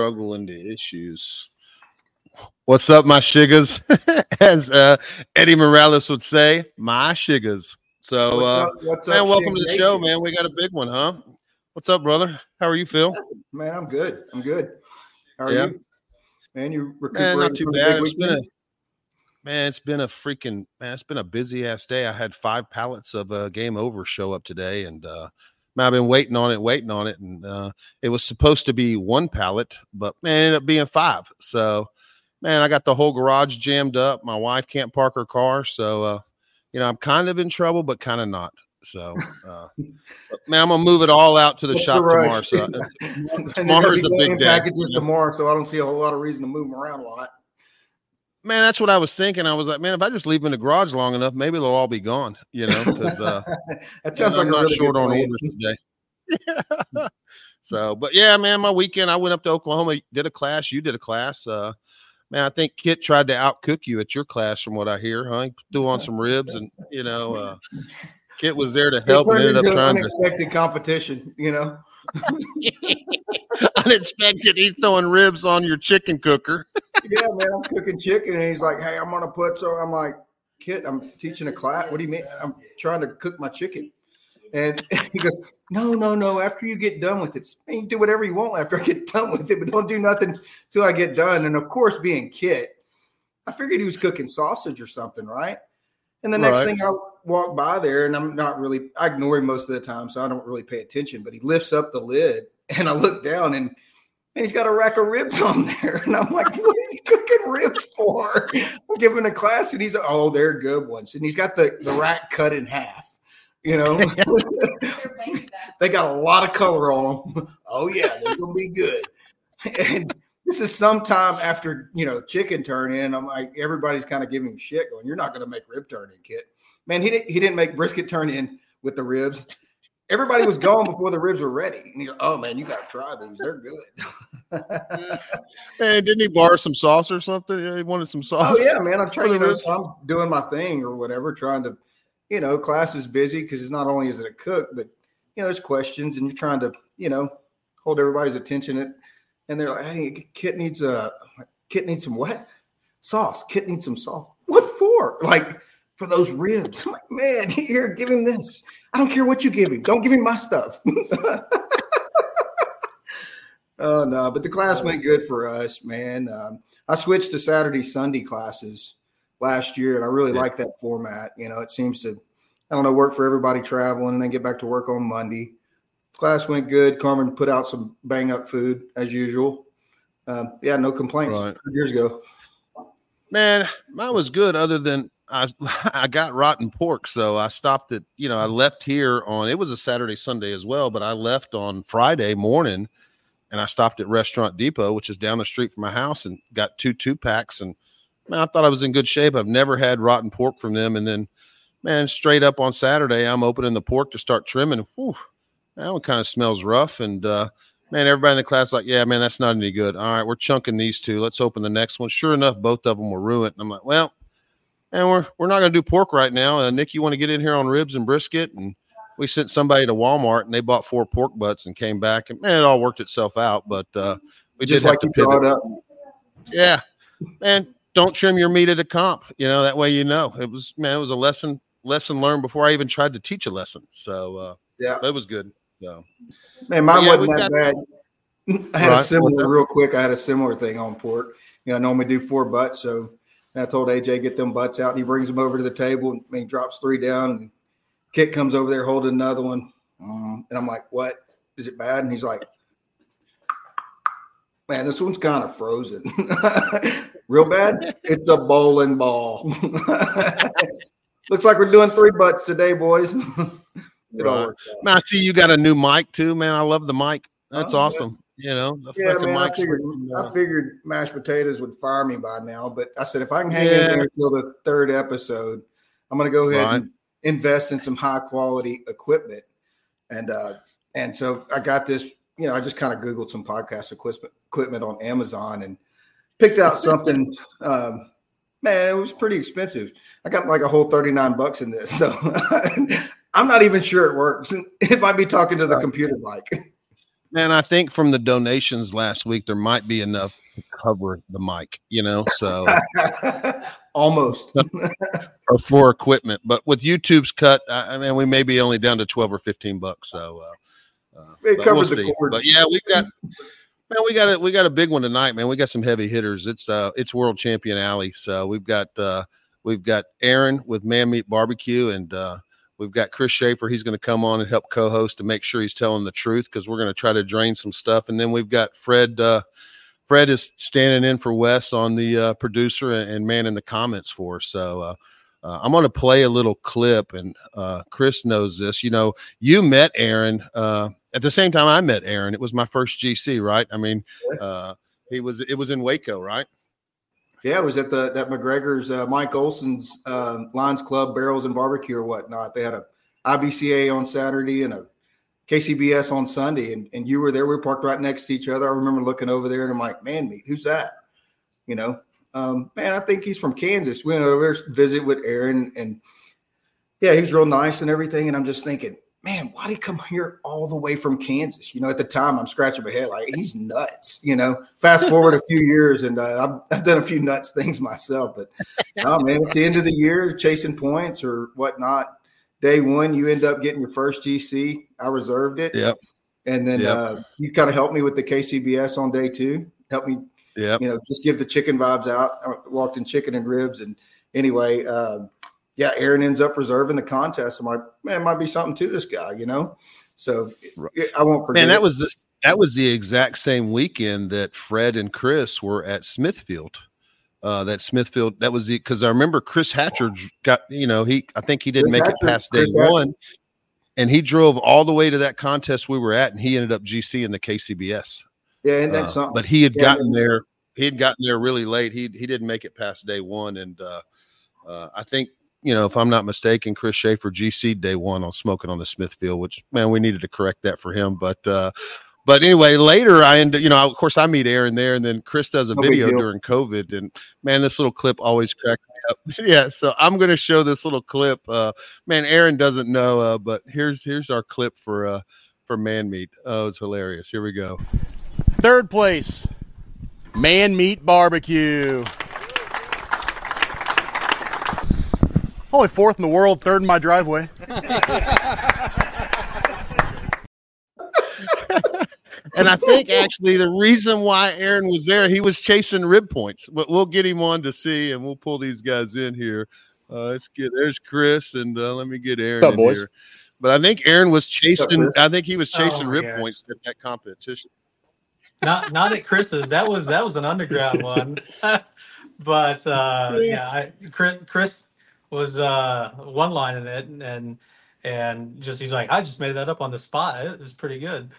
struggle into issues. What's up, my shiggers? As Eddie Morales would say, my shiggers. So, what's man, up, welcome to the Nation? show, man. We got a big one, huh? What's up, brother? How are you, Phil? Man, I'm good. How are Yeah. you? Man, you Man, recuperating not too from the bad. big weekend? It's been a busy ass day. I had 5 pallets of Game Over show up today, and I've been waiting on it, and it was supposed to be 1 pallet, but man, it ended up being 5. So, man, I got the whole garage jammed up. My wife can't park her car, so I'm kind of in trouble, but kind of not. So, but, man, I'm gonna move it all out to the What's shop the tomorrow. rush? So And tomorrow's a they're gonna be big in day. packages tomorrow, so I don't see a whole lot of reason to move them around a lot. Man, that's what I was thinking. I was like, man, if I just leave them in the garage long enough, maybe they'll all be gone, because That sounds like I'm a not really short good on plan. orders today. So, but yeah, man, my weekend, I went up to Oklahoma, did a class. You did a class. Man, I think Kit tried to outcook you at your class from what I hear, huh? He threw on some ribs and, Kit was there to It help and turned ended up into an trying to unexpected competition, unexpected. He's throwing ribs on your chicken cooker. Yeah, man, I'm cooking chicken, and he's like, "Hey, I'm gonna put." So I'm like, "Kid, I'm teaching a class. What do you mean? I'm trying to cook my chicken." And he goes, "No. After you get done with it, you do whatever you want after I get done with it, but don't do nothing till I get done." And of course, being Kit, I figured he was cooking sausage or something, right? And the next thing I walk by there, and I ignore him most of the time, so I don't really pay attention. But he lifts up the lid, and I look down, and he's got a rack of ribs on there. And I'm like, what are you cooking ribs for? I'm giving a class, and he's like, oh, they're good ones. And he's got the rack cut in half. They got a lot of color on them. Oh, yeah, they're going to be good. And this is sometime after, chicken turn in. I'm like, everybody's kind of giving him shit going, you're not going to make rib turn in, Kit. Man, he didn't make brisket turn in with the ribs. Everybody was gone before the ribs were ready. And he goes, oh, man, you got to try these. They're good. Man, didn't he borrow some sauce or something? He wanted some sauce. Oh, yeah, man. I'm trying, ribs. so I'm doing my thing or whatever, trying to, class is busy because it's not only is it a cook, but, there's questions and you're trying to, hold everybody's attention. And they're like, hey, Kit needs some what? Sauce. Kit needs some sauce. What for? Like, for those ribs. I'm like, man, here, give him this. I don't care what you give him. Don't give him my stuff. Oh, no, but the class went good for us, man. I switched to Saturday, Sunday classes last year, and I really like that format. It seems to, work for everybody traveling and then get back to work on Monday. Class went good. Carmen put out some bang-up food, as usual. No complaints. Right. 2 years ago. Man, mine was good other than I got rotten pork, so I stopped at, I left here it was a Saturday, Sunday as well, but I left on Friday morning and I stopped at Restaurant Depot, which is down the street from my house, and got 2 packs. And man, I thought I was in good shape. I've never had rotten pork from them. And then, man, straight up on Saturday, I'm opening the pork to start trimming. Whew, that one kind of smells rough. And, man, everybody in the class like, yeah, man, that's not any good. All right, we're chunking these 2. Let's open the next one. Sure enough, both of them were ruined. And I'm like, well, and we're not going to do pork right now. Nick, you want to get in here on ribs and brisket? And we sent somebody to Walmart, and they bought 4 pork butts and came back. And, man, it all worked itself out. But we Just did like have you to brought pivot. up. Yeah. Man, don't trim your meat at a comp. That way It was a lesson learned before I even tried to teach a lesson. So, it was good. So, man, mine wasn't that bad. I had a similar thing on pork. I normally do 4 butts, so I told AJ get them butts out, and he brings them over to the table, and he drops 3 down, and Kit comes over there holding another one, and I'm like, "What? Is it bad?" And he's like, "Man, this one's kind of frozen. Real bad? It's a bowling ball. Looks like we're doing 3 butts today, boys." Right. Man, I see you got a new mic too, man. I love the mic. That's awesome. Man, I figured mashed potatoes would fire me by now, but I said if I can hang in there until the 3rd episode, I'm going to go ahead and invest in some high quality equipment. And so I got this, I just kind of Googled some podcast equipment on Amazon and picked out something. Man, it was pretty expensive. I got like a whole $39 in this. So I'm not even sure it works. It might be talking to the computer mic. Man, I think from the donations last week, there might be enough to cover the mic, so almost or for equipment. But with YouTube's cut, I mean, we may be only down to $12 or $15. So it covers the cord. But yeah, we got a big one tonight, man. We got some heavy hitters. It's World Champion Alley. So we've got Aaron with Man Meat Barbecue, and we've got Chris Schaefer. He's going to come on and help co-host to make sure he's telling the truth, because we're going to try to drain some stuff. And then we've got Fred. Fred is standing in for Wes on the producer and man in the comments for us. So I'm going to play a little clip, and Chris knows this. You met Aaron at the same time I met Aaron. It was my first GC, right? I mean, it was in Waco, right? Yeah, it was at that McGregor's, Mike Olson's Lions Club Barrels and Barbecue or whatnot. They had a IBCA on Saturday and a KCBS on Sunday, and you were there. We were parked right next to each other. I remember looking over there, and I'm like, Man Meat, who's that? Man, I think he's from Kansas. We went over there to visit with Aaron, and yeah, he was real nice and everything. And I'm just thinking, man, why'd he come here all the way from Kansas? At the time, I'm scratching my head like, he's nuts. Fast forward a few years, and I've done a few nuts things myself. But, oh, man, it's the end of the year, chasing points or whatnot. Day one, you end up getting your first GC. I reserved it. Yep. And then you kind of helped me with the KCBS on day two. Helped me, just give the chicken vibes out. I walked in chicken and ribs. And anyway, Aaron ends up reserving the contest. I'm like, man, might be something to this guy, So I won't forget. Man, that was the exact same weekend that Fred and Chris were at Smithfield. That was because I remember Chris Hatcher got, I think he didn't make it past day one, and he drove all the way to that contest we were at, and he ended up GC in the KCBS. Yeah, and that's something. But he had gotten there. He had gotten there really late. He didn't make it past day one, and I think, if I'm not mistaken, Chris Schaefer GC'd day one on Smoking on the Smithfield, which, man, we needed to correct that for him. But anyway, later I of course I meet Aaron there, and then Chris does a video during COVID, and man, this little clip always cracked me up. Yeah. So I'm going to show this little clip. Man, Aaron doesn't know, but here's our clip for Man Meat. Oh, it's hilarious. Here we go. Third place, Man Meat Barbecue. Only fourth in the world, third in my driveway. And I think actually the reason why Aaron was there, he was chasing rib points. But we'll get him on to see, and we'll pull these guys in here. Let's get there's Chris, and let me get Aaron. What's up, boys? Here. But I think Aaron was chasing. I think he was chasing rib points at that competition. Not at Chris's. That was an underground one. But Chris was one line in it, and just he's like, I just made that up on the spot. It was pretty good.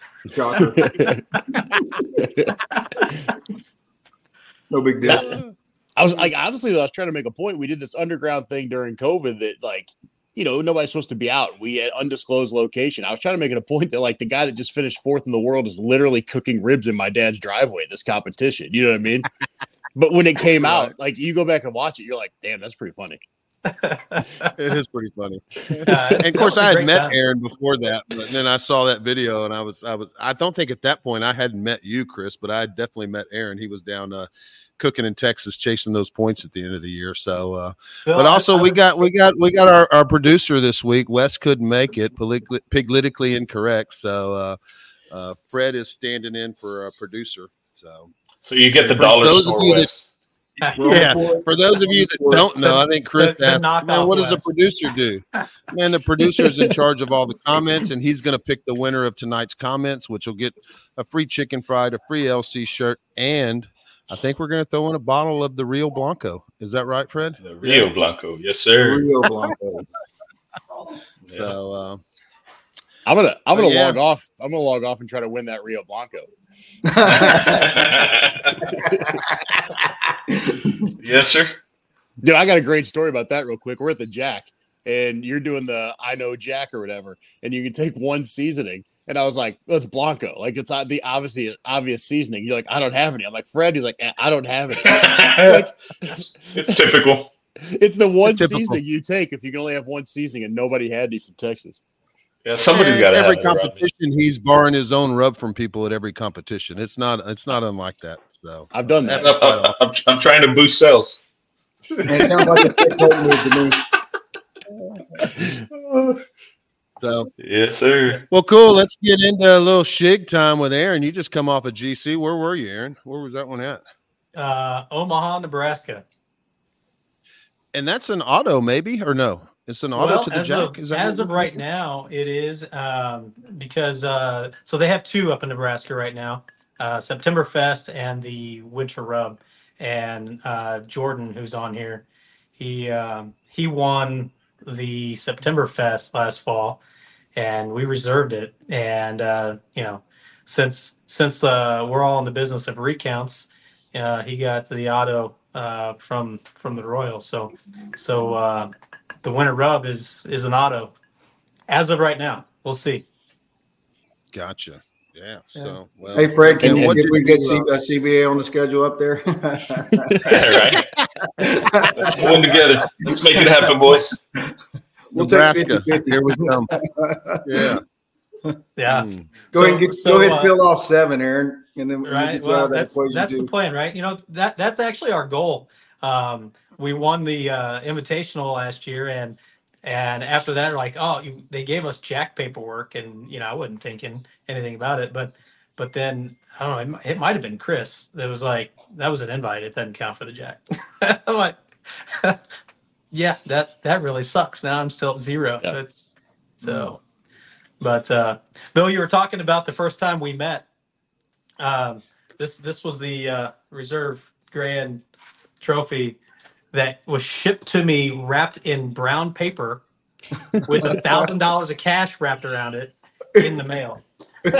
No big deal. I was like, honestly, though, I was trying to make a point. We did this underground thing during COVID that, nobody's supposed to be out. We had undisclosed location. I was trying to make it a point that, the guy that just finished fourth in the world is literally cooking ribs in my dad's driveway at this competition. You know what I mean? But when it came out, you go back and watch it, you're like, damn, that's pretty funny. It is pretty funny. And of course, I had met Aaron before that, but then I saw that video, and I don't think at that point I hadn't met you, Chris, but I had definitely met Aaron. He was down cooking in Texas, chasing those points at the end of the year. So, but also we got our producer this week. Wes couldn't make it, politically incorrect. So Fred is standing in for a producer. So you get the dollar store, Wes. Yeah, for those of you that don't know, I think Chris asked, man, what does a producer do? Man, the producer's in charge of all the comments, and he's going to pick the winner of tonight's comments, which will get a free chicken fried, a free LC shirt, and I think we're going to throw in a bottle of the Rio Blanco. Is that right, Fred? The Rio Blanco, yes, sir. Rio Blanco. So I'm gonna log off. I'm gonna log off and try to win that Rio Blanco. Yes, sir. Dude, I got a great story about that real quick. We're at the Jack, and you're doing the I Know Jack or whatever, and you can take one seasoning. And I was like, oh, it's Blanco. It's the obvious seasoning. You're like, I don't have any. I'm like, Fred, he's like, I don't have any. It's typical. It's the one seasoning you take if you can only have one seasoning, and nobody had any from Texas. Yeah, somebody's It's got to have every it around me. competition. He's borrowing his own rub from people at every competition. It's not unlike that. So I've done that. happens quite often. I'm trying to boost sales. It sounds like a big cold move to me. So Yes, sir. well, cool. Let's get into a little shig time with Aaron. You just come off a GC. Where were you, Aaron? Where was that one at? Omaha, Nebraska. And that's an auto, maybe, or no? It's an auto to the jack. As of right now, it is because so they have two up in Nebraska right now, September Fest and the Winter Rub. And Jordan, who's on here, he won the September Fest last fall, and we reserved it. And since we're all in the business of recounts, he got the auto from the Royal. So the Winter Rub is an auto as of right now. We'll see. Gotcha. Yeah. So, well, Hey, Fred, can what we did get you, CBA on the schedule up there? Right. One together. Let's make it happen, boys. We'll take Nebraska. 50-50. Here we come. Yeah. Yeah. Mm. Go ahead and fill off 7, Aaron, and then Right. Well, that's the plan, right? That's actually our goal. We won the invitational last year, and after that, like, they gave us jack paperwork, and I wasn't thinking anything about it, but then I don't know, it might have been Chris that was like, that was an invite, it doesn't count for the jack. I'm like, yeah, that really sucks. Now I'm still at 0. Yeah. That's so. But Bill, you were talking about the first time we met. This was the Reserve Grand Trophy that was shipped to me wrapped in brown paper with $1,000 of cash wrapped around it in the mail. Good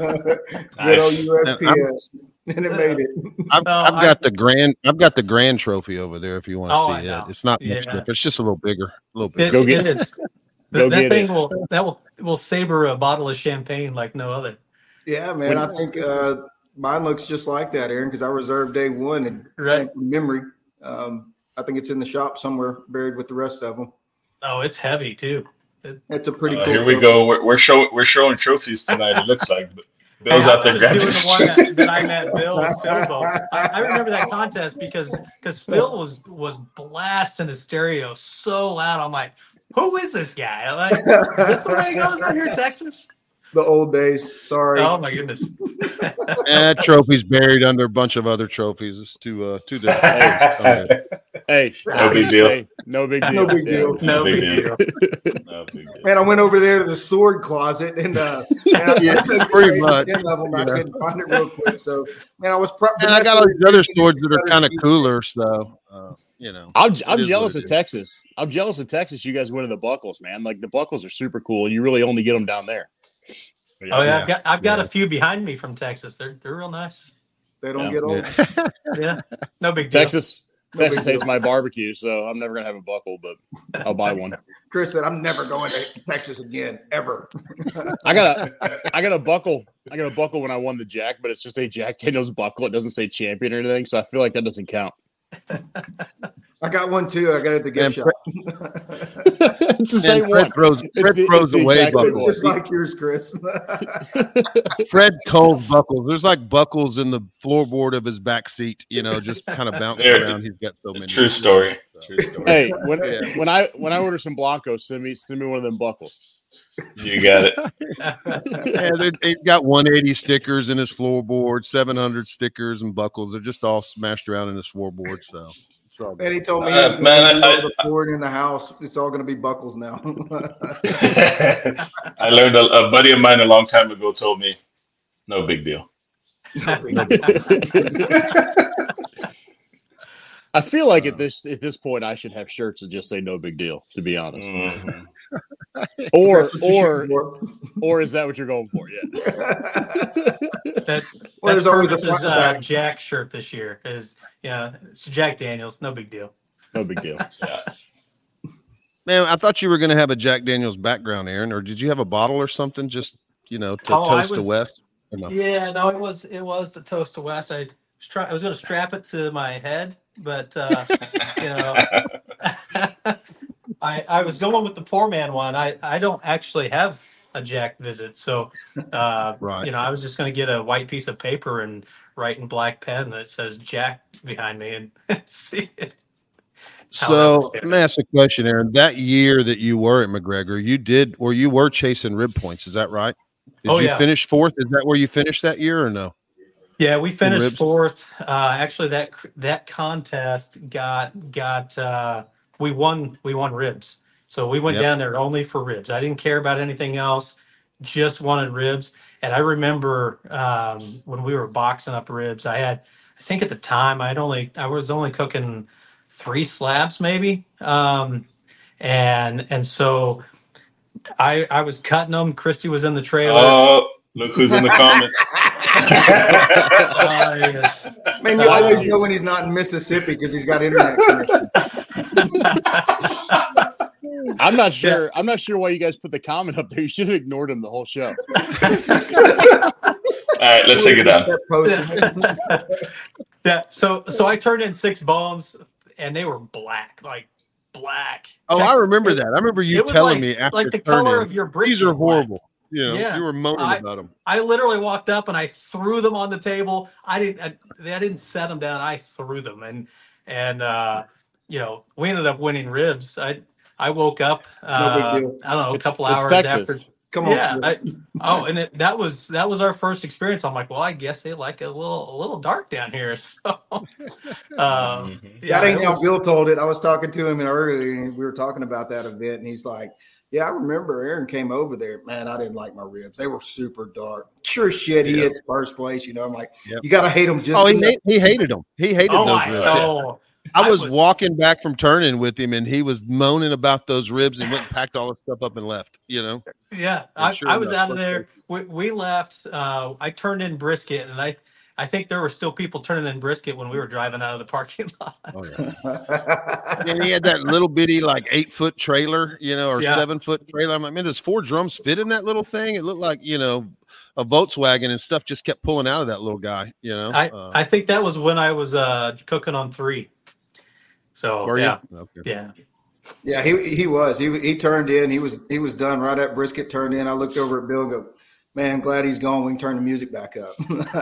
old USPS, and it made it. I've got the grand trophy over there. If you want to see it, it's not much different. It's just a little bigger. Go get it. That thing will saber a bottle of champagne like no other. Yeah, man. I think mine looks just like that, Aaron, because I reserved day 1 and from memory. I think it's in the shop somewhere, buried with the rest of them. Oh, it's heavy too. It's a pretty cool. Here we go. We're showing trophies tonight. It looks like Bill's out there grabbing. Doing the one that I met Bill and Phil both. I remember that contest because Phil was blasting the stereo so loud. I'm like, who is this guy? I'm like, is this the way it goes out here in Texas? The old days. Sorry. Oh my goodness. That trophy's buried under a bunch of other trophies. It's too different. Hey, no big deal. No big deal. No big deal. No big deal. No big deal. Man, I went over there to the sword closet and pretty much. I couldn't find it real quick. So, man, I was. And I got all these other swords that are kind of cooler. So, I'm jealous of Texas. I'm jealous of Texas. You guys winning the buckles, man. Like the buckles are super cool, and you really only get them down there. Oh yeah, I've got a few behind me from Texas. They're real nice. They don't get old. Yeah, no big deal. Texas hates my barbecue, so I'm never gonna have a buckle, but I'll buy one. Chris said, "I'm never going to Texas again, ever." I got a buckle. I got a buckle when I won the Jack, but it's just a Jack Daniels buckle. It doesn't say champion or anything, so I feel like that doesn't count. I got one too. I got it at the gift shop. It's the same one. Fred throws away buckles. It's just like yours, Chris. Fred Cole's buckles. There's like buckles in the floorboard of his back seat. Just kind of bouncing around. He's got so many. True story. Hey, when I order some Blancos, send me one of them buckles. You got it. Yeah, he's got 180 stickers in his floorboard, 700 stickers and buckles. They're just all smashed around in his floorboard. So, and he told me, the floor in the house, it's all going to be buckles now. I learned a buddy of mine a long time ago told me, no big deal. I feel like at this point I should have shirts that just say no big deal, to be honest. Mm-hmm. Or is that what you're going for? Yeah. There's always a Jack shirt this year. It's Jack Daniels. No big deal. No big deal. Yeah. Man, I thought you were going to have a Jack Daniels background, Aaron, or did you have a bottle or something just to toast to West? No? Yeah, no, it was to toast to West. I was going to strap it to my head, but I was going with the poor man one. I don't actually have a Jack visit. So, Right. you know, I was just going to get a white piece of paper and write in black pen that says Jack behind me and see it. So let me ask a question, Aaron. That year that you were at McGregor, you were chasing rib points. Is that right? Did you finish fourth? Is that where you finished that year or no? Yeah, we finished fourth. Actually, that contest we won ribs. So we went down there only for ribs. I didn't care about anything else, just wanted ribs. And I remember when we were boxing up ribs, I think at the time I was only cooking 3 slabs maybe. And so I was cutting them. Christy was in the trailer. Oh, look who's in the comments. Man, you always know when he's not in Mississippi because he's got internet connection. I'm not sure why you guys put the comment up there. You should have ignored him the whole show. All right, let's take it down. Yeah, so I turned in 6 bones and they were black. Oh, I remember that. I remember you telling me after like the color of your brisket. These are horrible. Black. You know, you were moaning about them. I literally walked up and I threw them on the table. I didn't set them down. I threw them, and you know, we ended up winning ribs. I woke up. I don't know, a couple hours after. Come on. Yeah. That was our first experience. I'm like, well, I guess they like a little dark down here. So that ain't how Bill told it. I was talking to him earlier, and we were talking about that event, and he's like, yeah, I remember Aaron came over there. Man, I didn't like my ribs. They were super dark. Sure shit, he hits first place. You know, I'm like, you got to hate them. Just he hated them. He hated those ribs. I was walking back from turning with him, and he was moaning about those ribs and went and packed all the stuff up and left, you know? Yeah, I was out of there. We left. I turned in brisket, and I think there were still people turning in brisket when we were driving out of the parking lot. Oh, yeah. And he had that little bitty, like 8-foot trailer, you know, or 7-foot trailer. I'm like, man, does 4 drums fit in that little thing? It looked like, you know, a Volkswagen, and stuff just kept pulling out of that little guy, you know? I think that was when I was cooking on 3. So, okay. Yeah, he was. He turned in. He was done right at brisket turned in. I looked over at Bill and go, man, glad he's gone. We can turn the music back up.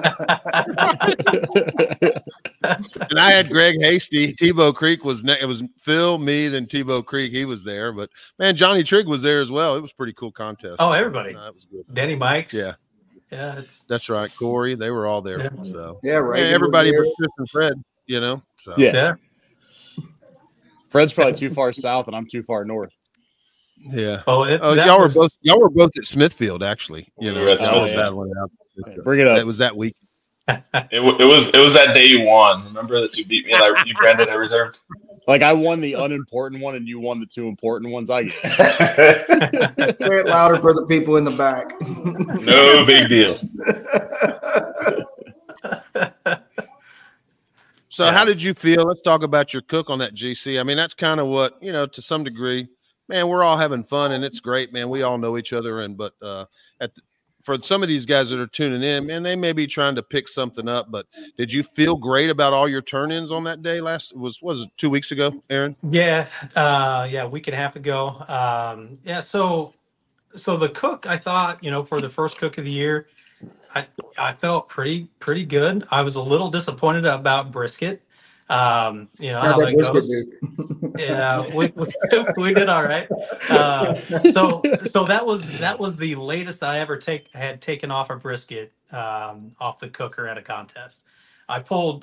And I had Greg Hasty. Tebow Creek it was Phil, me, then Tebow Creek. He was there. But, man, Johnny Trigg was there as well. It was a pretty cool contest. Oh, everybody. That was good. Denny Mikes. Yeah. Yeah, that's right. Corey, they were all there. Yeah. So, right. Everybody but Chris and Fred, you know? So, yeah. Fred's probably too far south, and I'm too far north. Yeah. Y'all were both at Smithfield, actually. You know, y'all were battling it out. Bring it up. It was that week. It was that day you won. Remember that you beat me and you branded I reserved? Like I won the unimportant one, and you won the 2 important ones. I get it. Say it louder for the people in the back. No big deal. So how did you feel? Let's talk about your cook on that GC. I mean, that's kind of what, you know, to some degree, man, we're all having fun and it's great, man. We all know each other. But for some of these guys that are tuning in, man, they may be trying to pick something up, but did you feel great about all your turn-ins on that day was it 2 weeks ago, Aaron? Yeah. A week and a half ago. So the cook, I thought, you know, for the first cook of the year, I felt pretty good. I was a little disappointed about brisket. You know how that goes. Yeah, we did all right. So that was the latest I ever had taken off a brisket off the cooker at a contest. I'd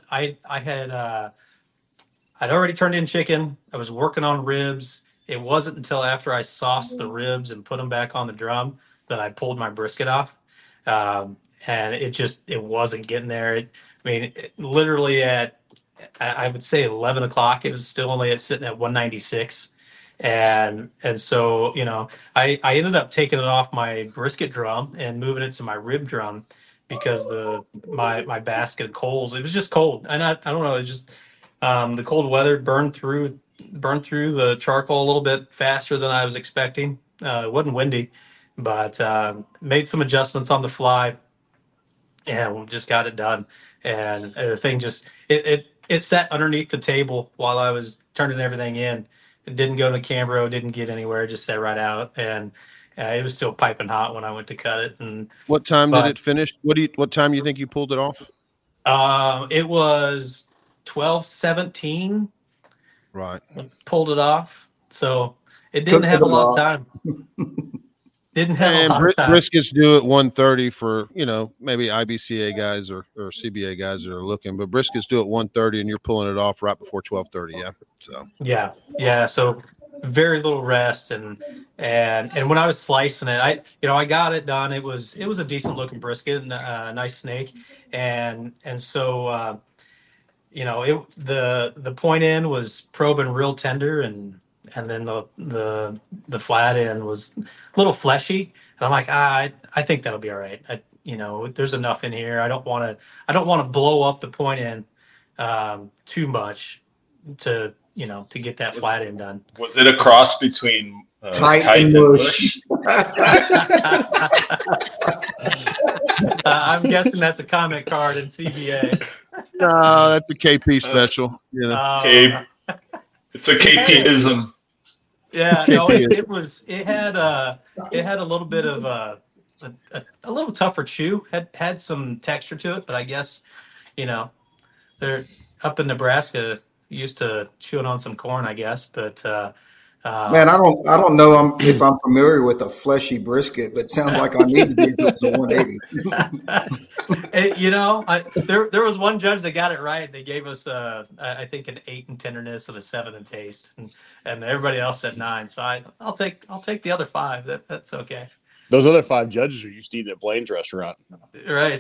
already turned in chicken. I was working on ribs. It wasn't until after I sauced the ribs and put them back on the drum that I pulled my brisket off. And it wasn't getting there. Literally at, I would say 11 o'clock, it was still only sitting at 196. And so, you know, I ended up taking it off my brisket drum and moving it to my rib drum because my basket of coals, it was just cold. And I don't know, it's just, the cold weather burned through the charcoal a little bit faster than I was expecting. It wasn't windy, but made some adjustments on the fly and just got it done. And the thing just it sat underneath the table while I was turning everything in. It didn't go to Cambro, didn't get anywhere, just sat right out. And it was still piping hot when I went to cut it. And What time did it finish? What time do you think you pulled it off? It was 12:17. Right. Pulled it off, so it didn't have a lot of time. Didn't have a lot of time. Briskets do at 1:30 for, maybe IBCA guys or CBA guys that are looking, but briskets do at 1:30 and you're pulling it off right before 12:30. Yeah. So yeah. So very little rest and when I was slicing it, I got it done. It was a decent looking brisket and a nice snake, and so the point end was probing real tender, and then the flat end was a little fleshy. And I'm like, I think that'll be all right. There's enough in here. I don't want to blow up the point end too much to get that flat end done. Was it a cross between tight and mush? I'm guessing that's a comment card in CBA. No, that's a KP special. It's a KPism. Yeah, no, it had a little bit of a little tougher chew. Had some texture to it, but I guess they're up in Nebraska used to chewing on some corn, I guess. But man, I don't know if I'm familiar with a fleshy brisket, but it sounds like I need to be if it's a 180. There was one judge that got it right. They gave us I think an 8 in tenderness and a 7 in taste, and everybody else said 9. So I'll take the other 5. That's okay. Those other 5 judges are used to eating at Blaine's restaurant, right?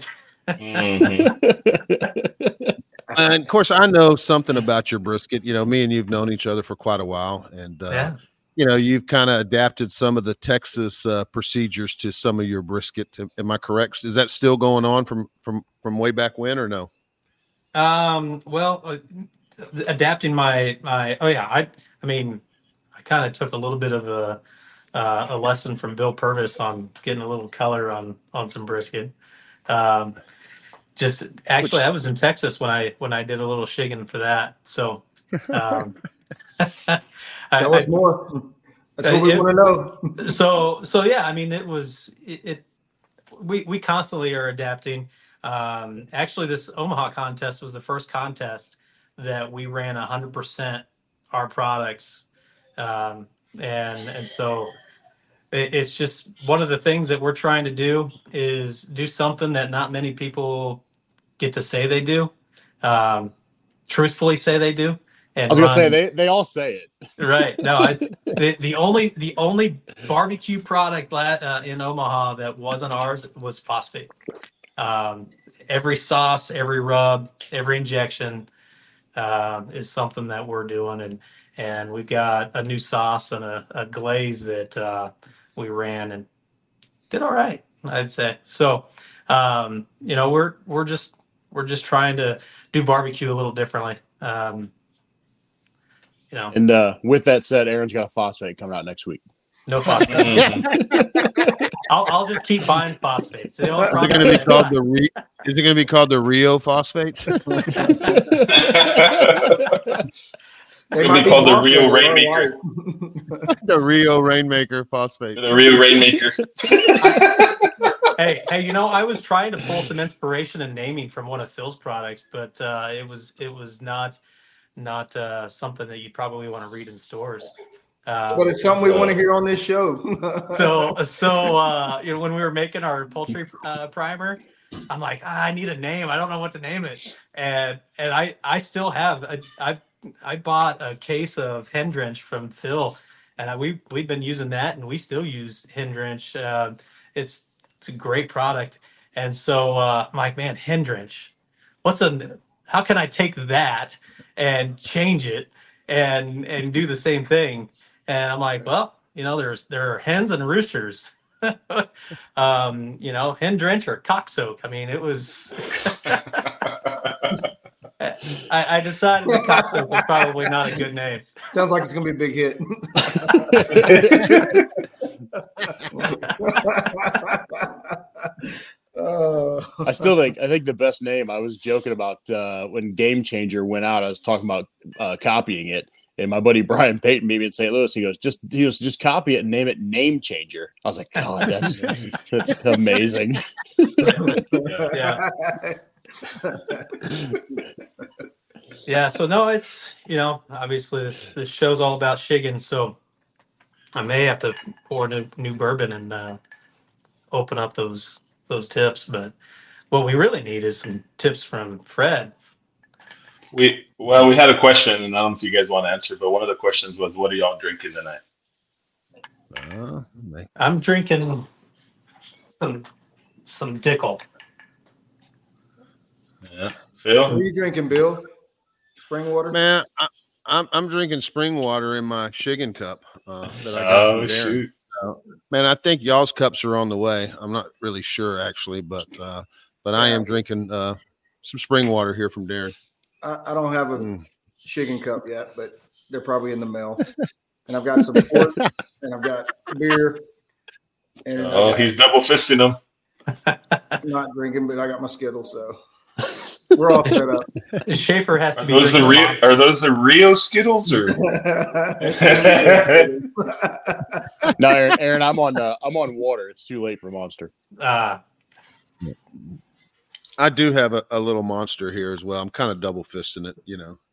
Mm-hmm. And of course, I know something about your brisket. Me and you've known each other for quite a while, and you've kind of adapted some of the Texas procedures to some of your brisket. Am I correct? Is that still going on from way back when, or no? Well, adapting my I kind of took a little bit of a lesson from Bill Purvis on getting a little color on some brisket. I was in Texas when I did a little shigging for that. So, tell us more. That's what we want to know. So yeah, it was we constantly are adapting. Actually, this Omaha contest was the first contest that we ran 100% our products, and so it's just one of the things that we're trying to do is do something that not many people get to say they do, truthfully say they do. And I was gonna say they all say it, right? No, the only barbecue product in Omaha that wasn't ours was phosphate. Every sauce, every rub, every injection is something that we're doing, and we've got a new sauce and a glaze that we ran and did all right, I'd say. So we're just trying to do barbecue a little differently. And with that said, Aaron's got a phosphate coming out next week. No phosphate. I'll just keep buying phosphates. Is it going to be called Is it going to be called the Rio phosphates? It's going to be called the Rio Rainmaker. The Rio Rainmaker phosphates. The Rio Rainmaker. Hey, I was trying to pull some inspiration in naming from one of Phil's products, but it was not something that you probably want to read in stores. But it's something we want to hear on this show. So when we were making our poultry primer, I'm like, I need a name. I don't know what to name it, and I still have. I bought a case of Hen Drench from Phil, and we've been using that, and we still use Hen Drench. It's a great product, and so I'm like, man, Hen Drench. How can I take that and change it and do the same thing? And I'm like, well, there are hens and roosters. Hen Drench or cock soak. It was. I decided the cock soak was probably not a good name. Sounds like it's going to be a big hit. I think the best name, I was joking about when Game Changer went out, I was talking about copying it, And my buddy Brian Payton beat me in St. Louis. He goes, just copy it and name it Name Changer. I was like, God, that's amazing. Yeah. Yeah. So no, it's, obviously this show's all about Shiggins. So I may have to pour new bourbon and open up those tips. But what we really need is some tips from Fred. We had a question, and I don't know if you guys want to answer, but one of the questions was, what are y'all drinking tonight? I'm drinking some Dickel. Yeah, Phil. What are you drinking, Bill? Spring water? Man, I'm drinking spring water in my Shiggin cup that I got from Darren. Shoot. Man, I think y'all's cups are on the way. I'm not really sure actually, but I am drinking some spring water here from Darren. I don't have a Shiggin cup yet, but they're probably in the mail. And I've got some pork, and I've got beer. And he's double fisting them. I'm not drinking, but I got my Skittles, so we're all set up. Schaefer has to Are be. those the Rio Skittles or? No, Aaron, I'm on water. It's too late for Monster. I do have a little Monster here as well. I'm kind of double fisting it,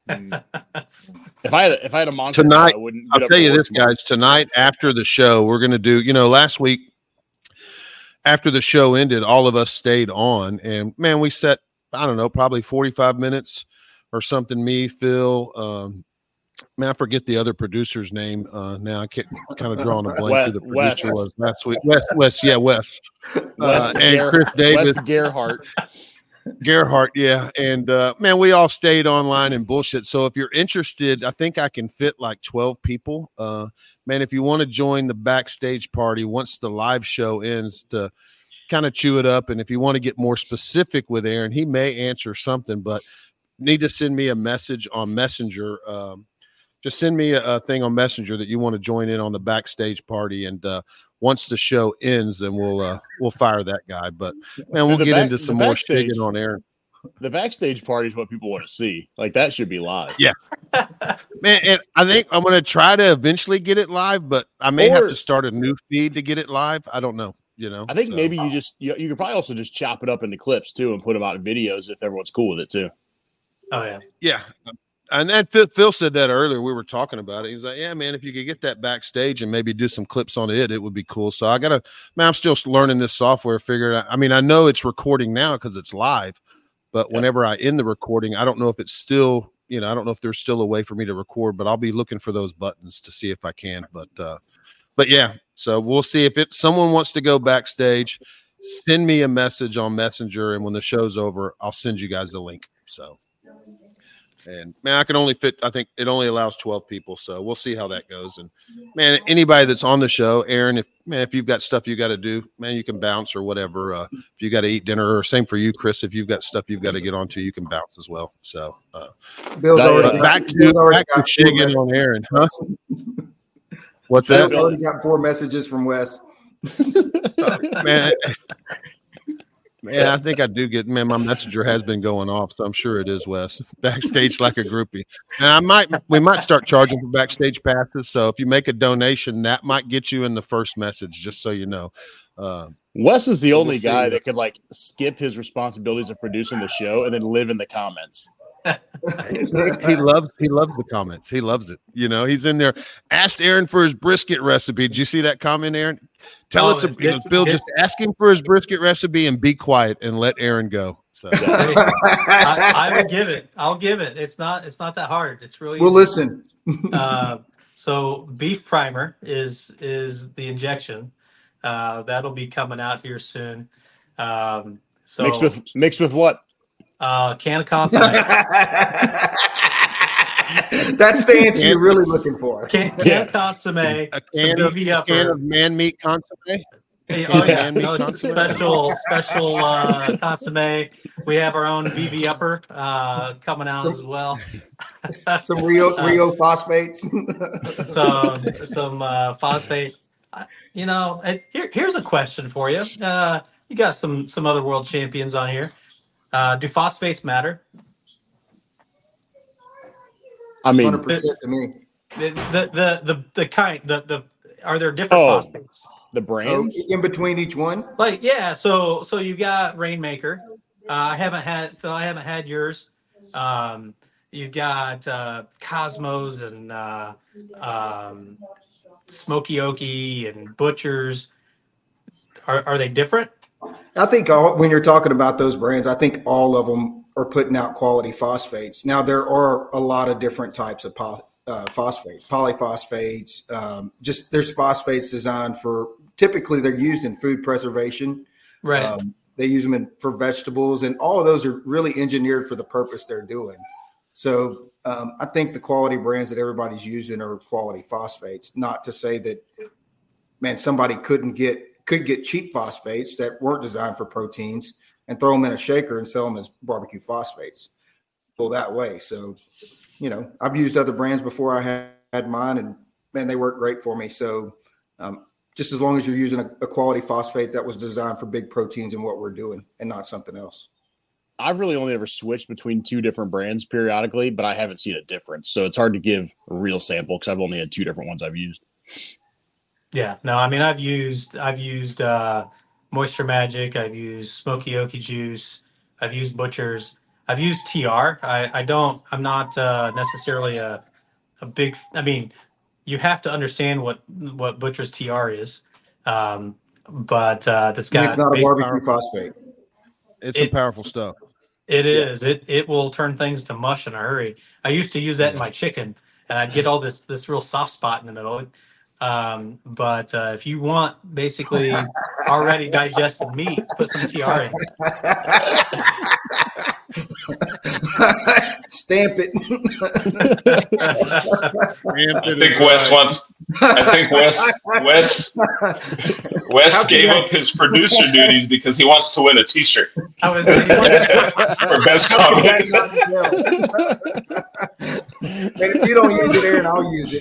If I had a Monster tonight, I wouldn't. I'll tell you this, guys. Tonight after the show, we're going to do. Last week after the show ended, all of us stayed on, and man, we set, I don't know, probably 45 minutes or something. Me, Phil, man, I forget the other producer's name. Now I can't kind of drawing a blank who the producer was last week. Wes. And Chris Davis. Wes Gerhardt, yeah. And man, we all stayed online and bullshit. So if you're interested, I think I can fit like 12 people. Man, if you want to join the backstage party once the live show ends to kind of chew it up, and if you want to get more specific with Aaron, he may answer something, but need to send me a message on Messenger. Just send me a thing on Messenger that you want to join in on the backstage party, and once the show ends, then we'll fire that guy. But man, we'll get into some more sticking on Aaron. The backstage party is what people want to see. Like that should be live. Yeah, man. And I think I'm going to try to eventually get it live, but I may have to start a new feed to get it live. I don't know. I think maybe you could probably also just chop it up into clips too and put them out in videos if everyone's cool with it too. Oh yeah, yeah. And then Phil said that earlier. We were talking about it. He's like, yeah, man, if you could get that backstage and maybe do some clips on it, it would be cool. So I'm still learning this software, figure it out. I mean, I know it's recording now because it's live, but whenever I end the recording, I don't know if it's still, I don't know if there's still a way for me to record, but I'll be looking for those buttons to see if I can. But yeah, so we'll see if someone wants to go backstage, send me a message on Messenger. And when the show's over, I'll send you guys the link. So. And man, I can only fit, I think it only allows 12 people. So we'll see how that goes. And man, anybody that's on the show, Aaron, if you've got stuff you got to do, man, you can bounce or whatever. If you got to eat dinner, or same for you, Chris, if you've got stuff you've got to get onto, you can bounce as well. So Bill's already back to Shiggin on Aaron. Huh? What's that? Bill's already got 4 messages from Wes. Man. Man, I think I do get, man, my messenger has been going off, so I'm sure it is Wes. Backstage like a groupie. And we might start charging for backstage passes. So if you make a donation, that might get you in the first message, just so you know. Wes is the only guy that could like skip his responsibilities of producing the show and then live in the comments. he loves the comments. He loves it. He's in there. Asked Aaron for his brisket recipe. Did you see that comment, Aaron? Tell us, Bill, just ask him for his brisket recipe and be quiet and let Aaron go. So I will give it. I'll give it. It's not that hard. It's really easy. We'll listen. So beef primer is the injection. That'll be coming out here soon. So mixed with what? Can of consomme. That's the answer you're really looking for. Can of consomme. A can of man meat consomme. Special consomme. We have our own BB upper coming out as well. Some Rio phosphates. some phosphate. Here's a question for you. You got some other world champions on here. Do phosphates matter? I mean, 100% to me. The kind the are there different phosphates? The brands in between each one? Like, yeah, so you've got Rainmaker. I haven't had yours. You've got Cosmos and Smoky Okie and Butchers. Are they different? I think when you're talking about those brands, I think all of them are putting out quality phosphates. Now, there are a lot of different types of phosphates, polyphosphates. There's phosphates designed for, typically they're used in food preservation. Right. They use them for vegetables, and all of those are really engineered for the purpose they're doing. So I think the quality brands that everybody's using are quality phosphates. Not to say that, man, somebody could get cheap phosphates that weren't designed for proteins and throw them in a shaker and sell them as barbecue phosphates. Go that way. So, I've used other brands before I had mine, and man, they work great for me. So just as long as you're using a quality phosphate that was designed for big proteins and what we're doing and not something else. I've really only ever switched between two different brands periodically, but I haven't seen a difference. So it's hard to give a real sample because I've only had two different ones I've used. Yeah, no, I mean, I've used Moisture Magic. I've used Smoky Okie Juice. I've used Butchers. I've used TR. I'm not necessarily a big, I mean, you have to understand what Butcher's TR is. But that's got, it's not a barbecue phosphate. It's some powerful stuff. It is. It will turn things to mush in a hurry. I used to use that in my chicken, and I'd get all this real soft spot in the middle. But if you want basically already digested meat, put some TR in. Stamp it. I think Wes wants. I think Wes gave up his producer duties because he wants to win a T-shirt. I was for best comment. And if you don't use it, Aaron, I'll use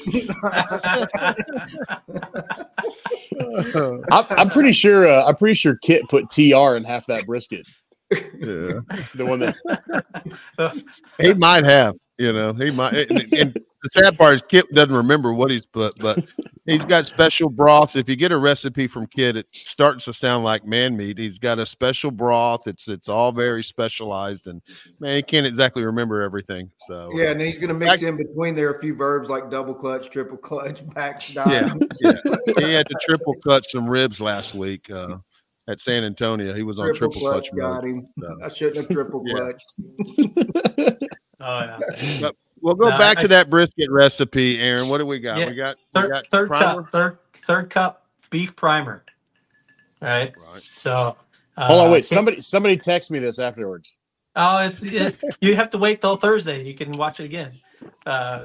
it. I'm pretty sure Kit put TR in half that brisket. Yeah. The one that he might have, he might. And the sad part is Kit doesn't remember what he's put, but he's got special broths. If you get a recipe from Kit, it starts to sound like man meat. He's got a special broth. It's all very specialized, and man, he can't exactly remember everything. So yeah, and he's going to mix in between there a few verbs like double clutch, triple clutch, backstop. Yeah. He had to triple clutch some ribs last week. At San Antonio, he was on triple clutch got him. So. I shouldn't have triple clutched. Oh yeah. But we'll go back to that brisket recipe, Aaron. What do we got? Yeah, we got third cup beef primer. Right. So hold on, wait. Somebody text me this afterwards. Oh, you have to wait till Thursday. You can watch it again. Watch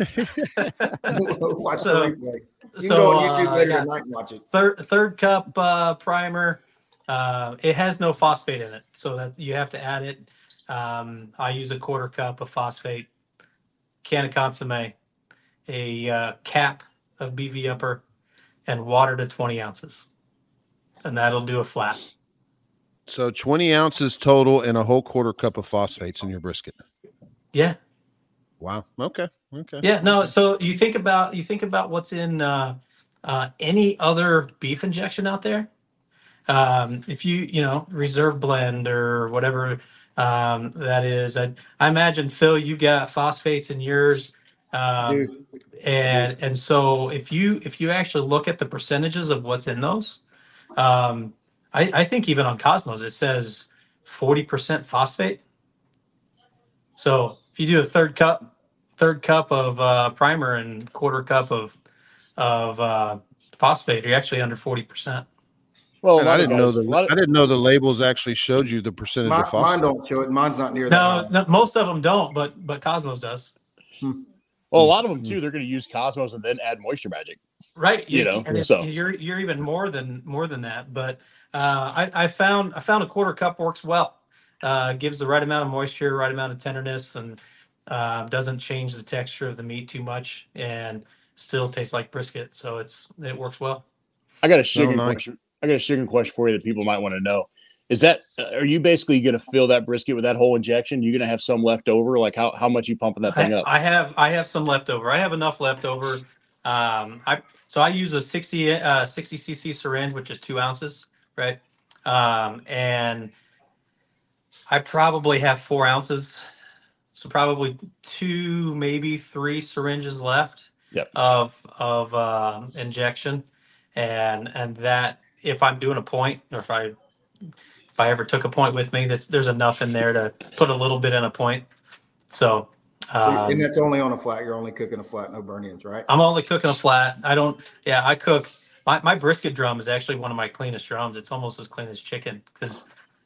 the replay. You can go on YouTube later tonight and watch it. Third cup primer. It has no phosphate in it, so that you have to add it. I use a quarter cup of phosphate, can of consomme, a cap of BV upper, and water to 20 ounces, and that'll do a flat. So 20 ounces total and a whole quarter cup of phosphates in your brisket. Yeah. Wow. Okay. Yeah. No. So you think about what's in any other beef injection out there. If you reserve blend or whatever that is, I imagine, Phil, you've got phosphates in yours, and so if you actually look at the percentages of what's in those, I think even on Cosmos it says 40% phosphate. So if you do a third cup of primer and quarter cup of phosphate, you're actually under 40%. Well, I didn't know the labels actually showed you the percentage of phosphate. Mine don't show it. Mine's not near that. No, most of them don't, but Cosmos does. Well, a lot of them too. They're going to use Cosmos and then add Moisture Magic. Right. You're even more than that. But I found a quarter cup works well. Gives the right amount of moisture, right amount of tenderness, and doesn't change the texture of the meat too much, and still tastes like brisket. So it works well. I got a chicken question. I got a chicken question for you that people might want to know. Is that are you basically going to fill that brisket with that whole injection? You're going to have some left over? Like how much you pumping that thing up? I have some left over. I have enough left over I use a 60 cc syringe, which is 2 ounces, right? And I probably have 4 ounces, so probably 2, maybe 3 syringes left of injection, and that if I'm doing a point, or if I ever took a point with me, there's enough in there to put a little bit in a point. So and that's only on a flat. You're only cooking a flat, no burn-ins, right? I'm only cooking a flat. I cook. My brisket drum is actually one of my cleanest drums. It's almost as clean as chicken because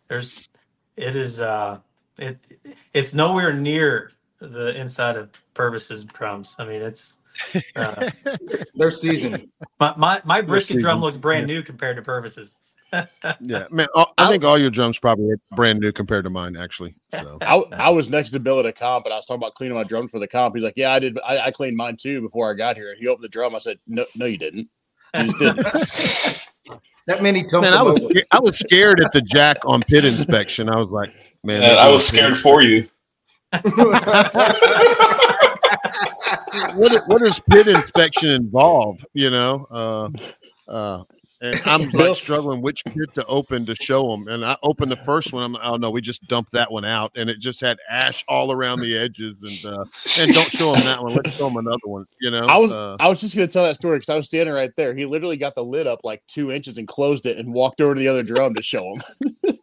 it's nowhere near the inside of Purvis's drums. I mean, it's they're seasoned. My brisket drum looks brand new compared to Purvis's. Yeah, man. I think all your drums probably are brand new compared to mine, actually. So I was next to Bill at a comp, and I was talking about cleaning my drums for the comp. He's like, "Yeah, I did. I cleaned mine too before I got here." He opened the drum. I said, "No, you didn't. You just didn't." That many man, I was scared at the jack on pit inspection. I was like, man, I was scared for you. What does pit inspection involve? You know, and I'm like struggling which pit to open to show them. And I opened the first one. I'm like, oh no, we just dumped that one out, and it just had ash all around the edges. And don't show them that one. Let's show them another one. You know, I was just gonna tell that story because I was standing right there. He literally got the lid up like 2 inches and closed it and walked over to the other drum to show him.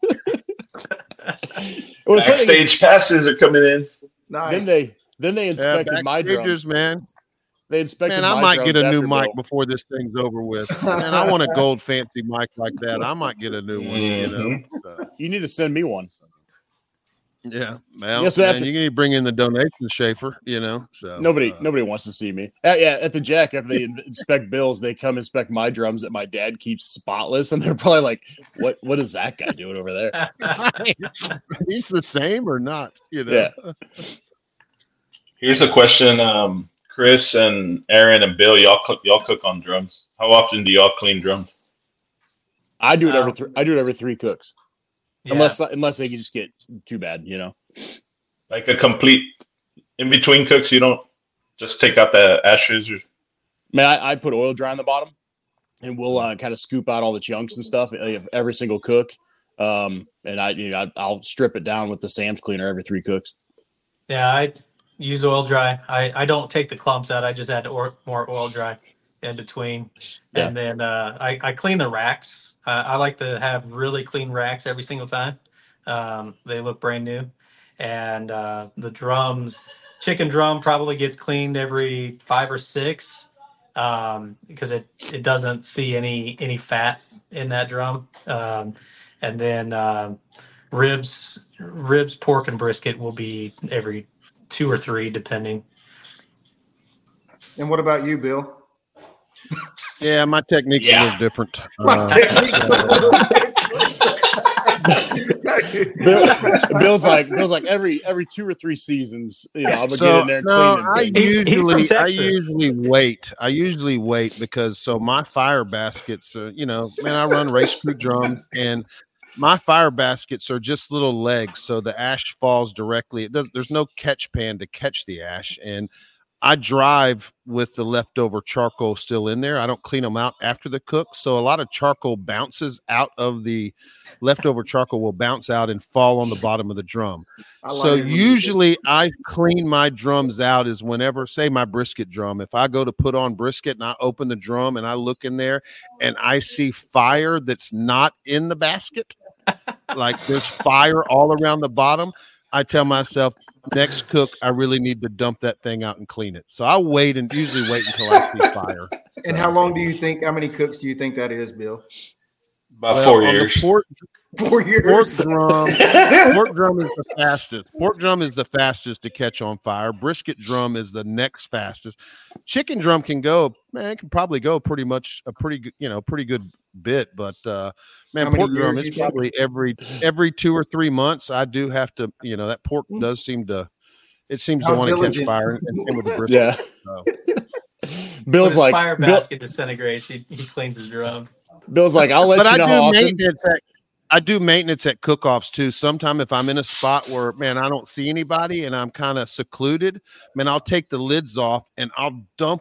Backstage passes are coming in. Nice. Then they inspected my drums, man. They inspected. Man, I might get a new mic Bill. before this thing's over with. Man, I want a gold fancy mic like that. I might get a new one. You know, so. You need to send me one. Yeah, well, Yes, man, you need to bring in the donation, Schaefer. You know, so nobody wants to see me. At the jack after they inspect Bill's, they come inspect my drums that my dad keeps spotless, and they're probably like, "What is that guy doing over there?" He's the same or not? You know. Yeah. Here's a question. Chris and Aaron and Bill, y'all cook on drums. How often do y'all clean drums? I do it every 3 cooks, Yeah. unless they just get too bad, you know. Like a complete in between cooks, you don't just take out the ashes. Man, I put oil dry on the bottom, and we'll kind of scoop out all the chunks and stuff of every single cook. And I'll strip it down with the Sam's cleaner every 3 cooks. Yeah, I use oil dry. I don't take the clumps out. I just add more oil dry in between. Yeah. And then I clean the racks. I like to have really clean racks every single time. They look brand new. And the drums, chicken drum probably gets cleaned every 5 or 6 because it doesn't see any fat in that drum. And then ribs, pork, and brisket will be every 2 or 3, depending. And what about you, Bill? Yeah, my technique's a little different. Bill's like every 2 or 3 seasons, you know, I'm gonna get in there and clean I usually wait because my fire baskets, I run race crew drums, and my fire baskets are just little legs, so the ash falls directly. There's no catch pan to catch the ash, and I drive with the leftover charcoal still in there. I don't clean them out after the cook, so a lot of charcoal bounces out of the leftover charcoal will bounce out and fall on the bottom of the drum. So usually I clean my drums out is whenever, say my brisket drum, if I go to put on brisket and I open the drum and I look in there and I see fire that's not in the basket, like there's fire all around the bottom, I tell myself, next cook, I really need to dump that thing out and clean it. So I usually wait until I see fire. And how many cooks do you think that is, Bill? About 4 years. 4 years. Pork drum is the fastest. Pork drum is the fastest to catch on fire. Brisket drum is the next fastest. Chicken drum can probably go pretty good bit, but pork drum is probably every 2 or 3 months. I do have to, that pork does seem to want to catch fire, and with the brisket. Yeah. So. Bill's like fire basket disintegrates. He cleans his drum. Bill's like, I'll let you know how often. I do maintenance at cook-offs too. Sometime if I'm in a spot where, I don't see anybody and I'm kind of secluded, I'll take the lids off and I'll dump it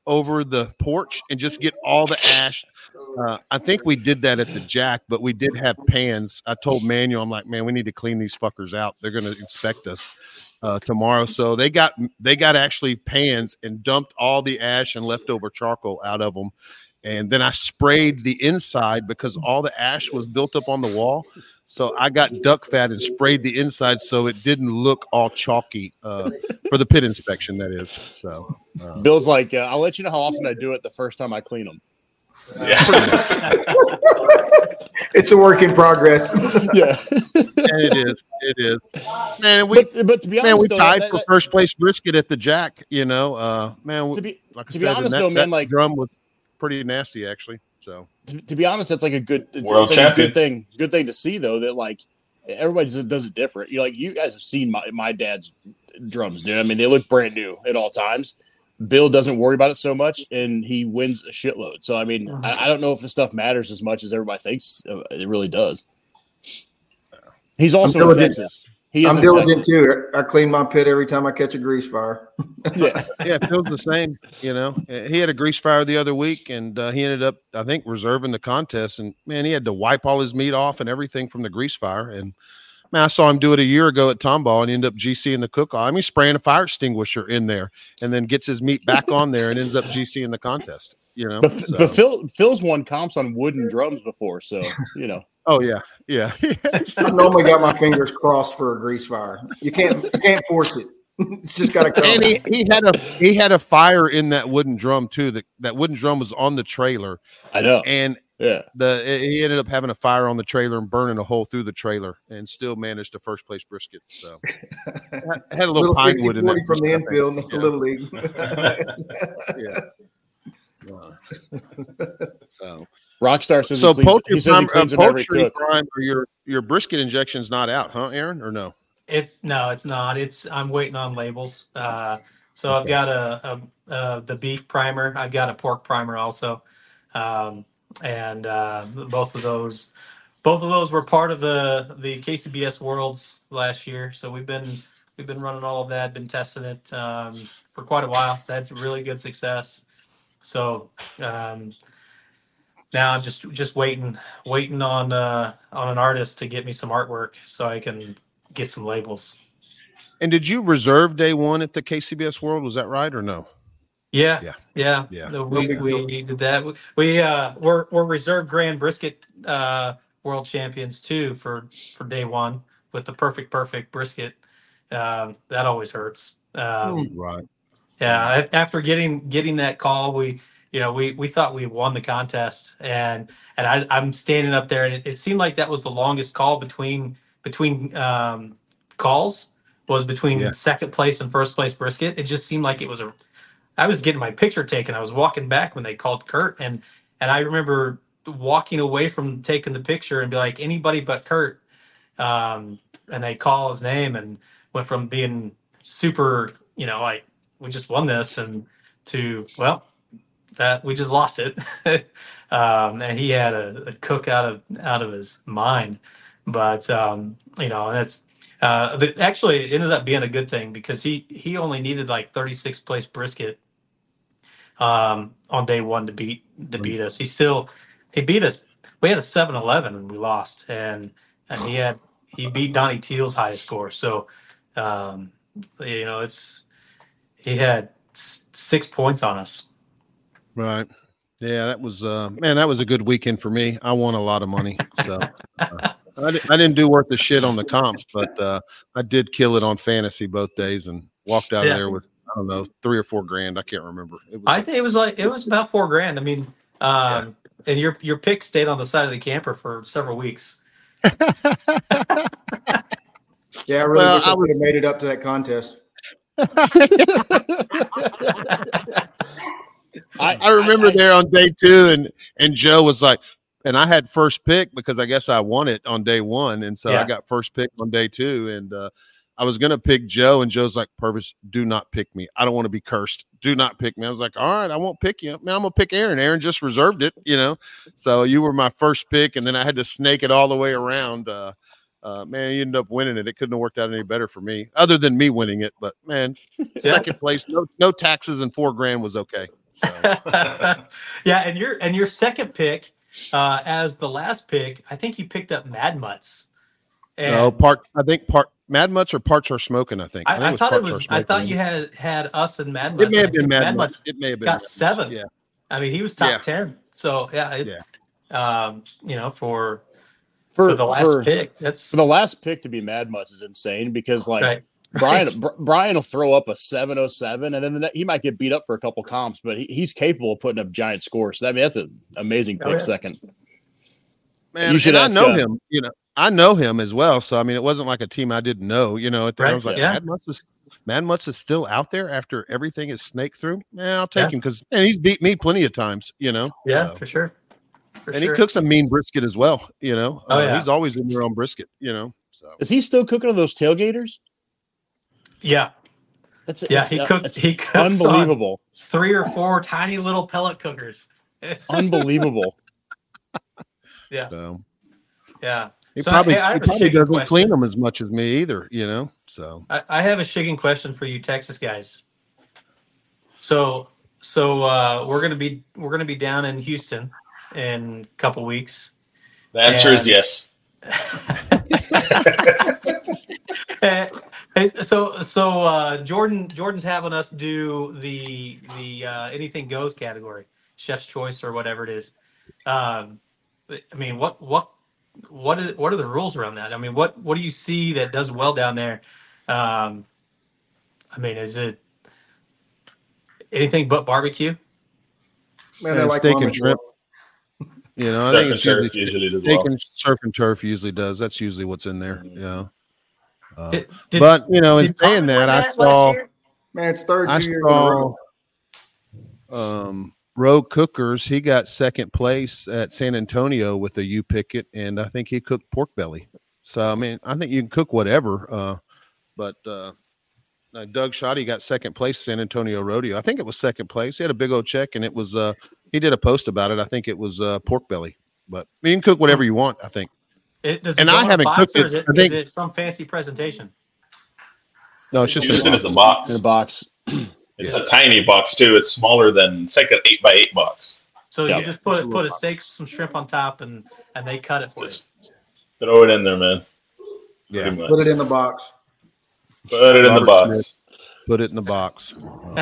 over the porch and just get all the ash. I think we did that at the Jack, but we did have pans. I told Manuel, I'm like, man, we need to clean these fuckers out. They're going to inspect us tomorrow. So they got actually pans and dumped all the ash and leftover charcoal out of them. And then I sprayed the inside because all the ash was built up on the wall. So I got duck fat and sprayed the inside so it didn't look all chalky for the pit inspection, that is. So Bill's like, I'll let you know how often I do it the first time I clean them. Yeah. It's a work in progress. Yeah. And it is. Man, but to be honest, we though, tied for first place brisket at the Jack, man. To be honest, that drum was pretty nasty, actually. So to be honest, that's like a good world like champion. Good thing to see though, that like everybody does it different. You're like, you guys have seen my dad's drums, dude. I mean, they look brand new at all times. Bill doesn't worry about it so much, and he wins a shitload. So I mean, I don't know if the stuff matters as much as everybody thinks it really does. He's also in Texas. I'm diligent too. I clean my pit every time I catch a grease fire. Yeah, Phil's the same. He had a grease fire the other week, and he ended up, I think, reserving the contest. And man, he had to wipe all his meat off and everything from the grease fire. And man, I saw him do it a year ago at Tomball, and he ended up GCing the cook-off. I mean, spraying a fire extinguisher in there, and then gets his meat back on there, and ends up GCing the contest. But Phil's won comps on wooden drums before, so Oh yeah. I normally got my fingers crossed for a grease fire. You can't force it. It's just got to come. And he had a fire in that wooden drum too. That wooden drum was on the trailer. I know. And he ended up having a fire on the trailer and burning a hole through the trailer, and still managed a first place brisket. So had a little pine wood in there from the infield in the Little League. So. Rockstar says poultry prime for your brisket injection's not out, huh, Aaron? Or no? It's not. I'm waiting on labels. So I've got the beef primer. I've got a pork primer also, and both of those were part of the KCBS Worlds last year. So we've been running all of that, been testing it for quite a while. It's had really good success. So. Now I'm just waiting on an artist to get me some artwork so I can get some labels. And did you reserve day one at the KCBS World? Was that right or no? Yeah. We did that. We're reserved Grand Brisket World Champions too for day one with the perfect brisket. That always hurts. Right. Yeah. After getting that call, we thought we won the contest, and I'm standing up there, and it seemed like that was the longest call between calls was between second place and first place brisket. It just seemed like I was getting my picture taken. I was walking back when they called Kurt, and I remember walking away from taking the picture and be like, anybody but Kurt, and they call his name, and went from being super, like we just won this, and to that we just lost it. And he had a cook out of his mind, but and that's actually it ended up being a good thing because he only needed like 36th place brisket on day one to beat us. He beat us. We had a 7-11 and we lost, and he beat Donnie Teal's highest score. So he had 6 points on us. Right. Yeah, that was that was a good weekend for me. I won a lot of money. So I didn't do worth the shit on the comps, but I did kill it on fantasy both days and walked out of there with, I don't know, $3 or $4 grand. I can't remember. I think it was about $4 grand. I mean, and your pick stayed on the side of the camper for several weeks. Yeah, I really wish I would have made it up to that contest. I remember there on day two, and Joe was like, and I had first pick because I guess I won it on day one, and so I got first pick on day two, and I was gonna pick Joe, and Joe's like, "Purvis, do not pick me. I don't want to be cursed. Do not pick me." I was like, "All right, I won't pick you. Man, I'm gonna pick Aaron. Aaron just reserved it, So you were my first pick, and then I had to snake it all the way around. Man, you ended up winning it. It couldn't have worked out any better for me, other than me winning it. But man, second place, no taxes, and $4 grand was okay. So. Yeah, and your second pick, as the last pick, I think you picked up Mad Mutts. And I think Mad Mutts or Parts Are Smoking. I think. I thought it was. I thought you had us and Mad Mutts. It may have been Mad Mutts. It may have been got 7th. Yeah. I mean, he was top 10. So for the last pick, that's for the last pick to be Mad Mutts is insane because Brian will throw up a 707 and then he might get beat up for a couple comps, but he's capable of putting up giant scores. So that's an amazing pick. Second, man, you should. I know him. I know him as well. So I mean, it wasn't like a team I didn't know. I was like, Mad Mutts is still out there after everything is snaked through. Man, I'll take him because he's beat me plenty of times. Yeah, so. For sure. He cooks a mean brisket as well. He's always in their own brisket. So is he still cooking on those tailgaters? Yeah, he cooks unbelievable. 3 or 4 tiny little pellet cookers. It's unbelievable. Yeah, yeah. He probably doesn't clean them as much as me either. So I have a shigging question for you, Texas guys. So we're gonna be down in Houston in a couple weeks. The answer is yes. So Jordan's having us do the anything goes category, chef's choice or whatever it is. I mean, what are the rules around that? I mean, what do you see that does well down there? I mean, is it anything but barbecue? Man, I like steak and shrimp. I think it's usually does steak well. and surf and turf usually does. That's usually what's in there. But in saying that, I saw. Man, it's third I 2 years in a saw. Rogue Cookers. He got second place at San Antonio with a U-Picket, and I think he cooked pork belly. So I mean, I think you can cook whatever. But Doug Shoddy got second place San Antonio Rodeo. I think it was second place. He had a big old check, and it was he did a post about it. I think it was pork belly, but you can cook whatever you want. I think. I haven't cooked it. Is it some fancy presentation? No, it's just in the box. In a box. It's a tiny box too. It's smaller than it's like an 8x8 box. So you just put a steak, some shrimp on top, and they cut it for you. Throw it in there, man. Yeah, put it in the box. Put it in the box. Put it in the box.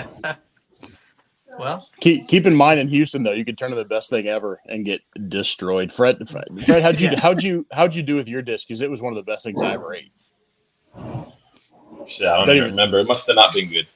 Well, keep in mind in Houston though, you could turn to the best thing ever and get destroyed. Fred, how'd you do with your dish? Because it was one of the best things I ever ate. Yeah, I don't even remember. It must have not been good.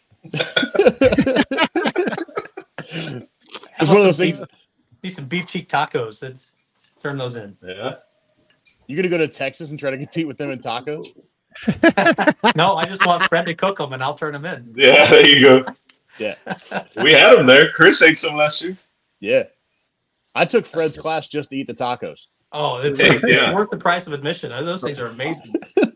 It's one of those things. Need some beef cheek tacos. Let's turn those in. Yeah. You gonna go to Texas and try to compete with them in tacos? No, I just want Fred to cook them and I'll turn them in. Yeah, there you go. Yeah. We had them there. Chris ate some last year. Yeah. I took Fred's class just to eat the tacos. Oh, it's worth the price of admission. Those things are amazing.